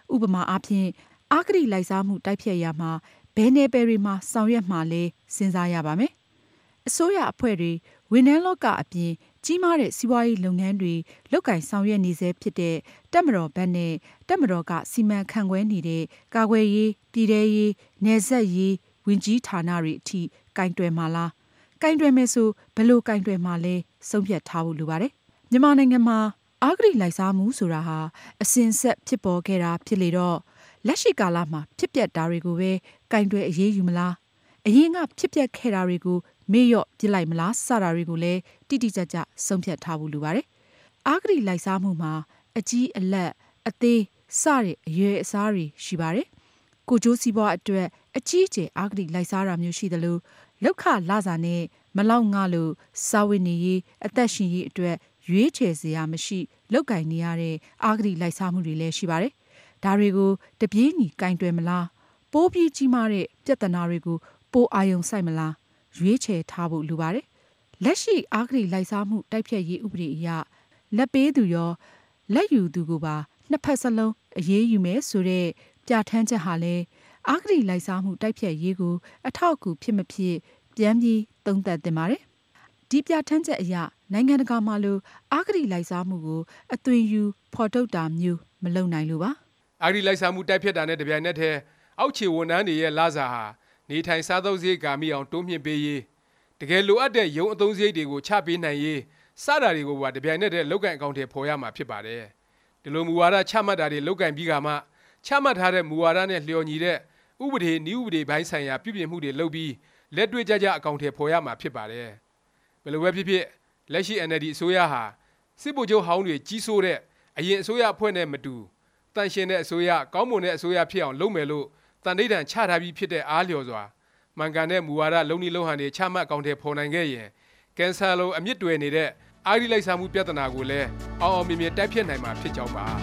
Speaker 22: ဥပမာအားဖြင့်အာဂတိလိုက်စားမှုတိုက်ဖျက်ရာမှာဘယ်နယ်ပယ်တွေမှာဆောင်ရွက်မှာလဲစဉ်းစားရပါမယ်။အစိုးရအဖွဲ့တွေဝန်ထမ်းလောကအပြင်ကြီးမားတဲ့စီးပွားရေးလုပ်ငန်းတွေလုပ်ကိုင်ဆောင်ရွက်နေစေဖြစ်တဲ့တပ်မတော်ဘက်နဲ့တပ်မတော်ကစီမံခန့်ခွဲနေတဲ့ကာကွယ်ရေးပြည်ထရေးနယ်စပ်ရေးဝင်ကြီးဌာနတွေအထိကင်တွယ်မှာလားကင်တွယ်မယ်ဆိုဘယ်လိုကင်တွယ်မှာလဲဆုံးဖြတ်ထားဖို့လိုပါတယ်။မြန်မာနိုင်ငံမှာအာဂတိလိုက်စားမှုဆိုတာဟာအစဉ်ဆက်ဖြစ်ပေါ်ခဲ့တာဖြစ်လေတော့လက်ရှိကာလမှာဖြစ်ပျက်တာတွေကိုပဲကင်တွယ်အရေးယူမလားအရင်ကဖြစ်ပျက်ခဲ့တာတွေကိုမေ့လျော့ပြစ်လိုက်မလားစတာတွေကိုလည်းတိတိကျကျဆုံးဖြတ်ထားဖို့လိုပါတယ်။အာဂတိလိုက်စားမှုမှာအကြီးအလတ်အသေးစတဲ့အရွယ်အစားတွေရှိပါတယ်။ကိုကျိုးစီးပွားအတွက်အကြီးအကျယ်အာဂတိလိုက်စားတာမျိုးရှိသလိုလောက်ခလစာနဲ့မလောက်ငှလို့စာဝတ်နေရေးအသက်ရှင်ရေးအတွက်ရွေးချယ်စရာမရှိလောက်ကင်နေရတဲ့အာဂတိလိုက်စားမှုတွေလည်းရှိပါတယ်။ဒါတွေကိုတပြေးညီကင်တွယ်မလားပိုးပြီးကြီးမားတဲ့ပြဿနာတွေကိုပိုအာယုံဆိုင်မလားရွေးချယ်ထားဖို့လိုပါတယ်။လက်ရှိအာဂတိလိုက်စားမှုတိုက်ဖြတ်ရေးဥပဒေအရလက်ပေးသူရောလက်ယူသူကိုပါနှစ်ဖက်စလုံးအရေးယူမယ်ဆိုတဲ့ပြဋ္ဌာန်းချက်ဟာလည်းအာဂတိလိုက်စားမှုတိုက်ဖြတ်ရေးကိုအထောက်အကူဖြစ်မဖြစ်ပြန်ပြီးသုံးသပ်သင့်ပါတယ်။ဒီပြဋ္ဌာန်းချက်အရနိုင်ငံတကာမှာလိုအာဂတိလိုက်စားမှုကိုအသွင်ယူဖော်ထုတ်တာမျိုးမလုပ်နိုင်လို့ပါ
Speaker 21: ။အာဂတိလိုက်စားမှုတိုက်ဖြတ်တာနဲ့တပြိုင်နက်တည်းအောက်ခြေဝန်ထမ်းတွေရဲ့လစာဟာနေထိုင်စားသုံးစရိတ်ကာမိအောင်တိုးမြှင့်ပေးရေးတကယ်လိုအပ်တဲ့ရုံးအသုံးစရိတ်တွေကိုချပေးနိုင်ရေးစတာတွေကိုပါတပြိုင်နက်တည်းလုပ်ကင်အကောင့်တွေဖော်ရမှာဖြစ်ပါတယ်ဒီလိုမူဝါဒချမှတ်တာတွေလုပ်ကင်ပြီးကမှချမှတ်ထားတဲ့မူဝါဒနဲ့လျော်ညီတဲ့ဥပဒေနည်းဥပဒေပိုင်းဆိုင်ရာပြုပြင်မှုတွေလုပ်ပြီးလက်တွေ့ကြကြအကောင့်တွေဖော်ရမှာဖြစ်ပါတယ်ဘယ်လိုပဲဖြစ်ဖြစ်လက်ရှိ N L D အစိုးရဟာစစ်ဗိုလ်ချုပ်ဟောင်းတွေကြီးစိုးတဲ့အရင်အစိုးရအဖွဲ့နဲ့မတူတန်ရှင်းတဲ့အစိုးရကောင်းမွန်တဲ့အစိုးရဖြစ်အောင်လုပ်မယ်လို့တန်ဋိဌာန်ချထားပြီးဖြစ်တဲ့အားလျော်စွာမှန်ကန်တဲ့မူဝါဒလုံနီလုံဟန်တွေချမှတ်အကောင့်တွေဖော်နိုင်ခဲ့ရင်ကင်ဆာလိုအမြင့်တွယ်နေတဲ့အာဂတိလိုက်စားမှုပြဿနာကိုလည်းအောင်အောင်မြင်မြင်တိုက်ဖျက်နိုင်မှာဖြစ်ကြောင်းပါ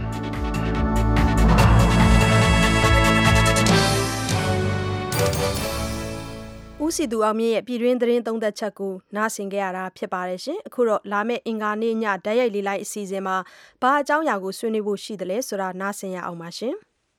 Speaker 2: ဦးစီသူအောင်မြင့်ရဲ့ပြည်တွင်းသတင်းသုံးသက်ချက်ကိုနားဆင်ကြရတာဖြစ်ပါတယ်ရှင်အခုတော့လာမယ့်အင်္ဂါနေ့ညဓာတ်ရိုက်လေးလိုက်အစီအစဉ်မှာဘာအကြောင်းအရာကိုဆွေးနွေးဖို့ရှိသလဲဆိုတာနားဆင်ရအောင်ပါရှင်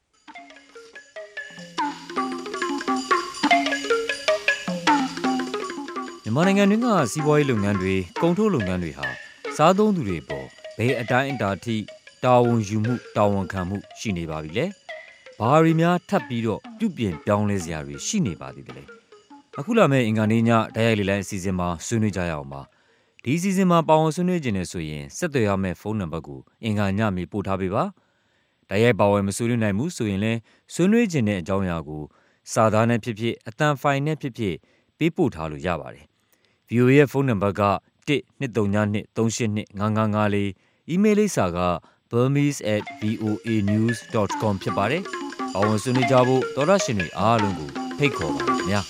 Speaker 12: မြန်မာနိုင်ငံတွင်းကစီးပွားရေးလုပ်ငန်းတွေကုန်ထုတ်လုပ်ငန်းတွေဟာစားသုံးသူတွေပေါ်ဘယ်အတိုင်းအတာထိတာဝန်ယူမှုတာဝန်ခံမှုရှိနေပါပြီလဲဘာတွေများထပ်ပြီးတော့ပြုပြင်ပြောင်းလဲစရာတွေရှိနေပါသေးတယ်လေအခုလာမယ့်အင်္ဂါနေ့ညဓာတ်ရိုက်လေးလိုင်းအစီအစဉ်မှာဆွေးနွေးကြရအောင်ပါဒီအစီအစဉ်မှာပါဝင်ဆွေးနွေးခြင်းနဲ့ဆိုရင်ဆက်သွယ်ရမယ့်ဖုန်းနံပါတ်ကိုအင်္ဂါညမြေပို့ထားပေးပါဓာတ်ရိုက်ပါဝင်မဆွေးနွေးနိုင်ဘူးဆိုရင်လည်းဆွေးနွေးခြင်းတဲ့အကြောင်းအရာကိုစာသားနဲ့ဖြစ်ဖြစ်အသံဖိုင်နဲ့ဖြစ်ဖြစ်ပေးပို့ထားလို့ရပါတယ်V O A ရဲ့ဖုန်းနံပါတ်က one two three two three eight two five five four အီးမေးလ်လိပ်စာက burmese at v o a news dot com ဖြစ်ပါတယ်။အဝန်ဆွေးနွေးကြဖို့သောရရှင်တွေအားလုံးကိုဖိတ်ခေါ်ပါခင်ဗျာ။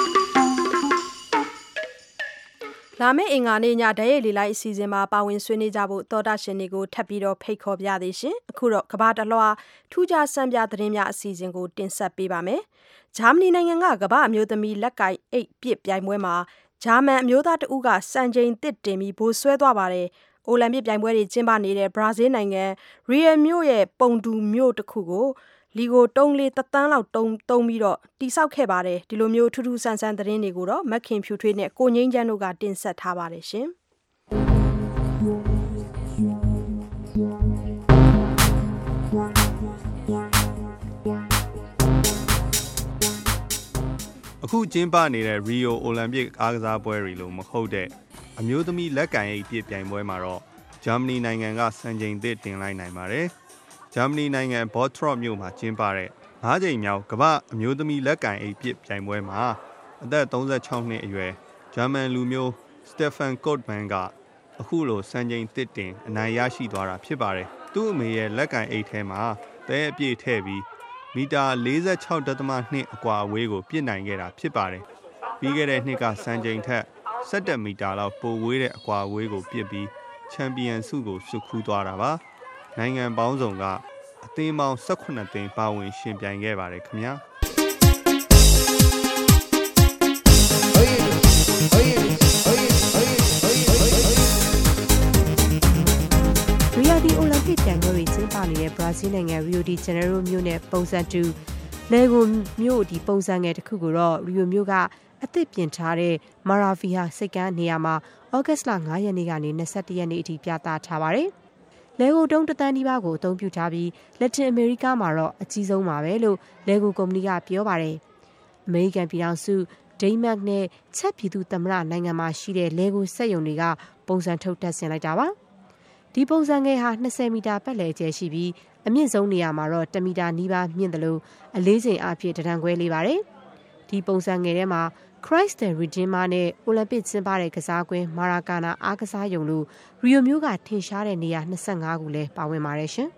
Speaker 2: လာမယ့်အင်္ဂါနေ့ညဓာတ်ရိုက်လေးလိုက်အစီအစဉ်မှာပါဝင်ဆွေးနွေးကြဖို့သောတာရှင်တွေကိုထပ်ပြီးတော့ဖိတ်ခေါ်ပြသေးရှင်။အခုတော့ကမ္ဘာတလွှာထူးခြားစံပြသတင်းများအစီအစဉ်ကိုတင်ဆက်ပေးပါမယ်။ဂျာမနီနိုင်ငံကကမ္ဘာအမျိုးသမီးလက်ကိုင်အိတ်ပစ်ပြိုင်ပွဲမှာဂျာမန်အမျိုးသားတဦးကစံချိန်သစ်တင်ပြီးဗိုလ်ဆွဲသွားပါတယ်။အိုလံပစ်ပြိုင်ပွဲတွေကျင်းပနေတဲ့ဘရာဇီးနိုင်ငံရီယယ်မြို့ရဲ့ပုံတူမြို့တစ်ခုကိုလီကိုတုံးလေးတသန်းလောက်တုံးတုံးပြီးတော့တိဆောက်ခဲ့ပါတယ်။ဒီလိုမျိုးထူးထူးဆန်းဆန်းသတင်းတွေကိုတော့မက်ခင်ဖြူထွေးနဲ့ကိုငိမ့်ချမ်းတို့ကတင်ဆက်ထားပါတယ်ရှင်။
Speaker 16: အခုကျင်းပနေတဲ့ Rio Olympic အားကစားပွဲတွေလို့မဟုတ်တဲ့အမျိုးသမီးလက်ကင်အိတ်ပြပြိုင်ပွဲမှာတော့ဂျာမနီနိုင်ငံကစံချိန်သစ်တင်လိုက်နိုင်ပါတယ်။ဂျာမနီနိုင်ငံဘော့ထရော့မြို့မှာကျင်းပတဲ့ငါးကြိမ်မြောက်ကမ္ဘာအမျိုးသမီးလက်ကင်အိတ်ပြပြိုင်ပွဲမှာအသက်သုံးဆယ့်ခြောက်နှစ်အရွယ်ဂျာမန်လူမျိုးစတက်ဖန်ကော့မန်ကအခုလိုစံချိန်သစ်တင်အနိုင်ရရှိသွားတာဖြစ်ပါတယ်။သူ့အမေရဲ့လက်ကင်အိတ်ထဲမှာသဲအပြည့်ထည့်ပြီးမီတာ၄၆.၂ အကွာအဝေးကိုပြစ်နိုင်ခဲ့တာဖြစ်ပါတယ်။ပြီးခဲ့တဲ့နှစ်ကစံချိန်ထက်၁၁မီတာလောက်ပိုဝေးတဲ့အကွာအဝေးကိုပြစ်ပြီးချန်ပီယံဆုကိုဆွတ်ခူးသွားတာပါ။နိုင်ငံပေါင်းစုံကအသင်းပေါင်း၁၈သိန်းပါဝင်ရှင်ပြိုင်ခဲ့ပါတယ်ခင်ဗျာ။
Speaker 15: ရီယာဒီအိုလံပစ်ပြိုင်ပွဲတွေကျင်းပ
Speaker 1: နေတဲ့ဘရာဇီးနိုင်ငံရီယိုဒီဂျနေရိုမြို့နဲ့ပုံစံတူလေဂိုမြို့ဒီပုံစံငယ်တစ်ခုကိုတော့ရီယိုမြို့ကအသစ်ပြင်ထားတဲ့မာရာဗီယာစိတ်ကမ်းနေရာမှာဩဂတ်စ်လ၅ရက်နေ့ကနေ၂၁ရက်နေ့အထိပြသထားပါတယ်။လေဂိုတုံးတသန်းဒီပါကိုအသုံးပြုထားပြီးလက်တင်အမေရိကမှာတော့အကြီးဆုံးပါပဲလို့လေဂိုကုမ္ပဏီကပြောပါတယ်။အမေရိကန်ပြည်ထောင်စုဒိန်းမတ်နဲ့ချက်ပြည်သူသမ္မတနိုင်ငံမှာရှိတဲ့လေဂိုစက်ရုံတွေကပုံစံထုတ်တက်ဆင်လိုက်တာပါ။ဒီပုံစံငယ်ဟာ၂၀မီတာပတ်လည်ကျယ်ရှိပြီးအမြင့်ဆုံးနေရာမှာတော့တစ်မီတာနီးပါးမြင့်တယ်လို့အလေးချိန်အဖြစ်တံတန်ခွဲလေးပါတယ်။ဒီပုံစံငယ်ထဲမှာ Christ the Redeemer နဲ့ Olympic ကျင်းပတဲ့ကစားကွင်းမာရာကာနာအားကစားရုံလို့ရီယိုမြို့ကထင်ရှားတဲ့နေရာ၂၅ခုလည်းပါဝင်ပါတယ်ရှင်။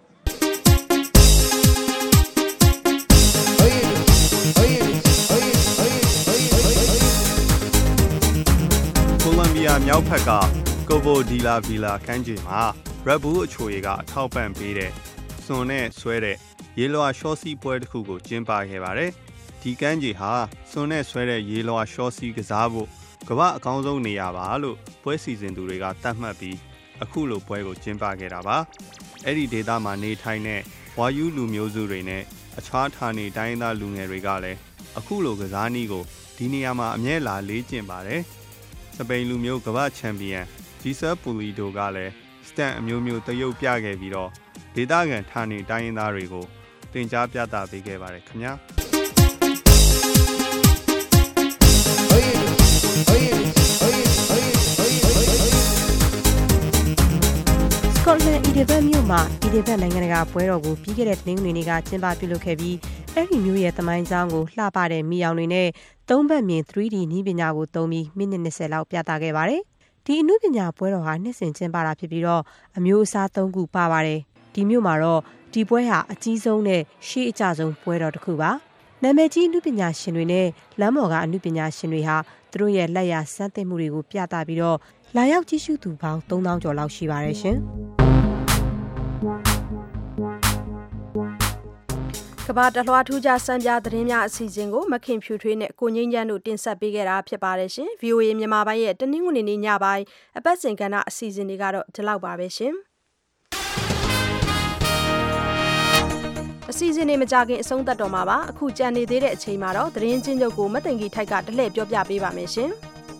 Speaker 16: ကိုလံဘီယာမြောက်ဖက်ကကိုဘိုဒီလာဗီလာခန်းကြီးမှာရက်ဘူးအချိုရည်ကအထောက်ပံ့ပေးတဲ့စွန်နဲ့ဆွဲတဲ့ရေလွှာရှော့စီပွဲတစ်ခုကိုကျင်းပခဲ့ပါတယ်။ဒီကမ်းခြေဟာစွန်နဲ့ဆွဲတဲ့ရေလွှာရှော့စီကစားဖို့ကမ္ဘာအကောင်းဆုံးနေရာပါလို့ပွဲစီစဉ်သူတွေကသတ်မှတ်ပြီးအခုလိုပွဲကိုကျင်းပခဲ့တာပါ။အဲ့ဒီဒေသမှာနေထိုင်တဲ့ဝါယူလူမျိုးစုတွေနဲ့အခြားဌာနေတိုင်းသားလူငယ်တွေကလည်းအခုလိုကစားနည်းကိုဒီနေရာမှာအမြဲလာလေ့ကျင့်ပါတယ်။စပိန်လူမျိုးကမ္ဘာချန်ပီယံဂျီဆာပူလီဒိုကလည်းစတန်အမျိုးမျိုးတရုတ်ပြခဲ့ပြီးတော့ဒေသခံဌာနေတိုင်းရင်းသားတွေကိုတင် ကြားပြသပေးခဲ့ပါတယ်ခင်ဗျာစ
Speaker 1: ကော့တလန်အီဒီဘတ်မြို့မှာအီဒီဘတ်နိုင်ငံတကာပွဲတော်ကိုပြီးခဲ့တဲ့တင်းငွေနေ့ကကျင်းပပြုလုပ်ခဲ့ပြီးအဲ့ဒီမြို့ရဲ့သမိုင်းကြောင်းကိုလှပတဲ့မိအောင်တွေနဲ့သုံးဘက်မြင် three D နည်းပညာကိုသုံးပြီးမိနစ်၂၀လောက်ပြသခဲ့ပါတယ်။ဒီအမှုပညာပွဲတော်ဟာနှစ်စဉ်ကျင်းပတာဖြစ်ပြီးတော့အမျိုးအစား၃ခုပါပါတယ်။ဒီမြို့မှာတော့ဒီပွဲဟာအကြီးဆုံးနဲ့ရှေးအကျဆုံးပွဲတော်တစ်ခုပါ။နာမည်ကြီးအမှုပညာရှင်တွေနဲ့လမ်းပေါ်ကအမှုပညာရှင်တွေဟာသူတို့ရဲ့လက်ရာစမ်းသစ်မှုတွေကိုပြသပြီးတော့လာရောက်ကြည့်ရှုသူပေါင်းသုံးသောင်းကျော်လောက်ရှိပါတယ်ရှင်။ကဘာတလွှာထူးခြားစံပြသတင်းများအစီအစဉ်ကိုမခင်ဖြူထွေးနဲ့ကိုငိမ့်ချမ်းတို့တင်ဆက်ပေးခဲ့တာဖြစ်ပါတယ်ရှင်။ဗီအိုအေမြန်မာပိုင်းရဲ့တနင်္ဂနွေနေ့ညပိုင်းအပတ်စဉ်ကဏ္ဍအစီအစဉ်တွေကတော့ဒီလောက်ပါပဲရှင်။အစီအစဉ်တွေမကြခင်အဆုံးသတ်တော်မှာပါအခုကြံနေသေးတဲ့အချိန်မှာတော့သတင်းချင်းချုပ်ကိုမသိင်ကြီးထိုက်ကတလှည့်ပြောပြပေးပါမယ်ရှင်။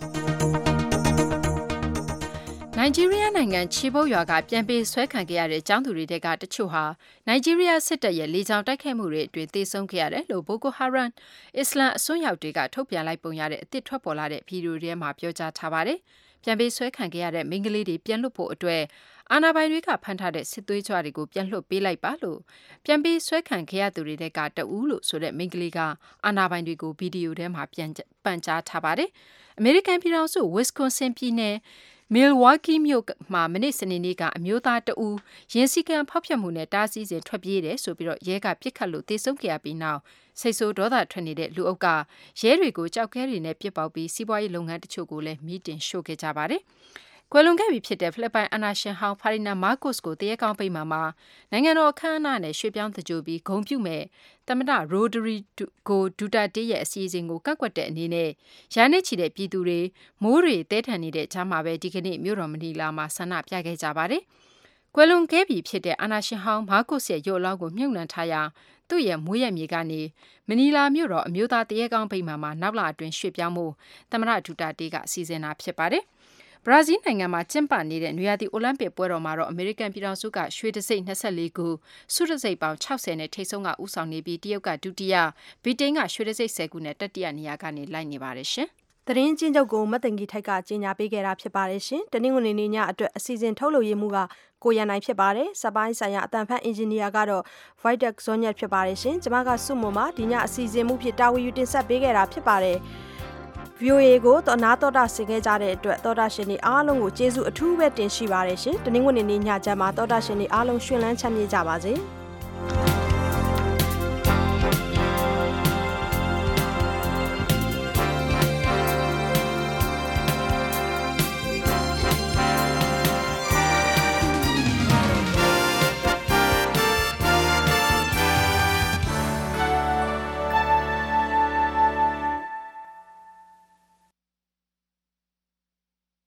Speaker 3: နိုင်ဂျီးရီးယားနိုင်ငံချီဘုတ်ရွာကပြန်ပေးဆွဲခံခဲ့ရတဲ့ကျောင်းသူတွေတဲကတချို့ဟာနိုင်ဂျီးရီးယားစစ်တပ်ရဲ့လေကြောင်းတိုက်ခိုက်မှုတွေအတွင်းသေဆုံးခဲ့ရတယ်လို့ဘိုကိုဟာရမ်အစ္စလာမ်အစွန်းရောက်တွေကထုတ်ပြန်လိုက်ပုံရတဲ့အသစ်ထွက်ပေါ်လာတဲ့ဗီဒီယိုထဲမှာပြောကြားထားပါတယ်။ပြန်ပေးဆွဲခံခဲ့ရတဲ့မိန်းကလေးတွေပြန်လွတ်ဖို့အတွက်အာဏာပိုင်တွေကဖမ်းထားတဲ့စစ်သွေးကြွတွေကိုပြန်လွှတ်ပေးလိုက်ပါလို့ပြန်ပေးဆွဲခံခဲ့ရသူတွေတဲကတအူးလို့ဆိုတဲ့မိန်းကလေးကအာဏာပိုင်တွေကိုဗီဒီယိုထဲမှာပြန်ပန်ကြားထားပါတယ်။အမေရိကန်ပြည်ထောင်စုဝစ်ကွန်ဆင်ပြည်နယ်Milwaukee မြို့မှာမနေ့စနေနေ့ကအမျိုးသားတဦးရင်စီကံဖောက်ဖျက်မှုနဲ့တားဆီးစဉ်ထွက်ပြေးတယ်ဆိုပြီးတော့ရဲကပြစ်ခတ်လို့သေဆုံးခဲ့ရပြီးနောက်စိတ်ဆိုးဒေါသထွက်နေတဲ့လူအုပ်ကရဲတွေကိုကြောက်ခဲတွေနဲ့ပစ်ပေါက်ပြီးစီးပွားရေးလုပ်ငန်းတချို့ကိုလည်းမီးတင်ရှို့ခဲ့ကြပါတယ်။ကွယ်လွန်ခဲ့ပြီဖြစ်တဲ့ဖိလစ်ပိုင်အာဏာရှင်ဟောင်းဖာရီနာမာကိုစ်ကိုတရေကောင်းပိတ်မှာမှာနိုင်ငံတော်အခမ်းအနားနဲ့ရွှေ့ပြောင်းသကြိုပြီးဂုဏ်ပြုမဲ့သမ္မတရိုဒရီဂိုဒူတာတေးရဲ့အစီအစဉ်ကိုကန့်ကွက်တဲ့အနေနဲ့ရာနဲ့ချီတဲ့ပြည်သူတွေမိုးတွေတဲထန်နေတဲ့ကြားမှာပဲဒီကနေ့မြို့တော်မနီလာမှာဆန္ဒပြခဲ့ကြပါတယ်။ကွယ်လွန်ခဲ့ပြီဖြစ်တဲ့အာဏာရှင်ဟောင်းမာကိုစ်ရဲ့ရုပ်အလောင်းကိုမြုပ်နှံထားရာသူ့ရဲ့မွေးရမြေကနေမနီလာမြို့တော်အမျိုးသားတရေကောင်းပိတ်မှာမှာနောက်လအတွင်းရွှေ့ပြောင်းမှုသမ္မတဒူတာတေးကစီစဉ်တာဖြစ်ပါတယ်။ဘရာဇီးနိုင်ငံမှာကျင်းပနေတဲ့နွေရာသီအိုလံပစ်ပွဲတော်မှာတော့အမေရိကန်ပြည်ထောင်စုကရွှေတံဆိပ်၂၄ခုဆုတံဆိပ်ပေါင်း၆၀နဲ့ထိပ်ဆုံးကဦးဆောင်နေပြီးတရုတ်ကဒုတိယဗြိတိန်ကရွှေတံဆိပ်၁၀ခုနဲ့တတိယနေရာကနေလိုက်နေပါတယ်ရှင်။သတင်းချင်းချုပ်ကိုမသိင်ကြီးထိုက်ကကြီးညာပေးခဲ့တာဖြစ်ပါတယ်ရှင်။တနင်္ဂနွေနေ့ညအတွက်အစီအစဉ်ထုတ်လုပ်ရေးမှုကကိုရန်နိုင်ဖြစ်ပါတယ်။စပိုင်းဆိုင်ရာအတန်ဖန်အင်ဂျင်နီယာကတော့ Vitek Zonyet ဖြစ်ပါတယ်ရှင်။ကျွန်မကစုမုံမှာဒီညအစီအစဉ်မှုဖြစ်တာဝန်ယူတင်ဆက်ပေးခဲ့တာဖြစ်ပါတယ်။ဗီအိုအေ ကိုတော်နာတော်တာဆင်ခဲ့ကြတဲ့အတွက်တော်တာရှင်တွေအားလုံးကိုကျေးဇူးအထူးပဲတင်ရှိပါတယ်ရှင်။တနင်္ဂနွေနေ့ညချမ်းမှာတော်တာရှင်တွေအားလုံးရှင်လန်းချမ်းမြေ့ကြပါစေ။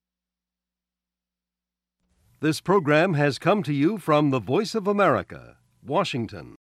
Speaker 6: This program has come to you from the Voice of America,
Speaker 5: Washington.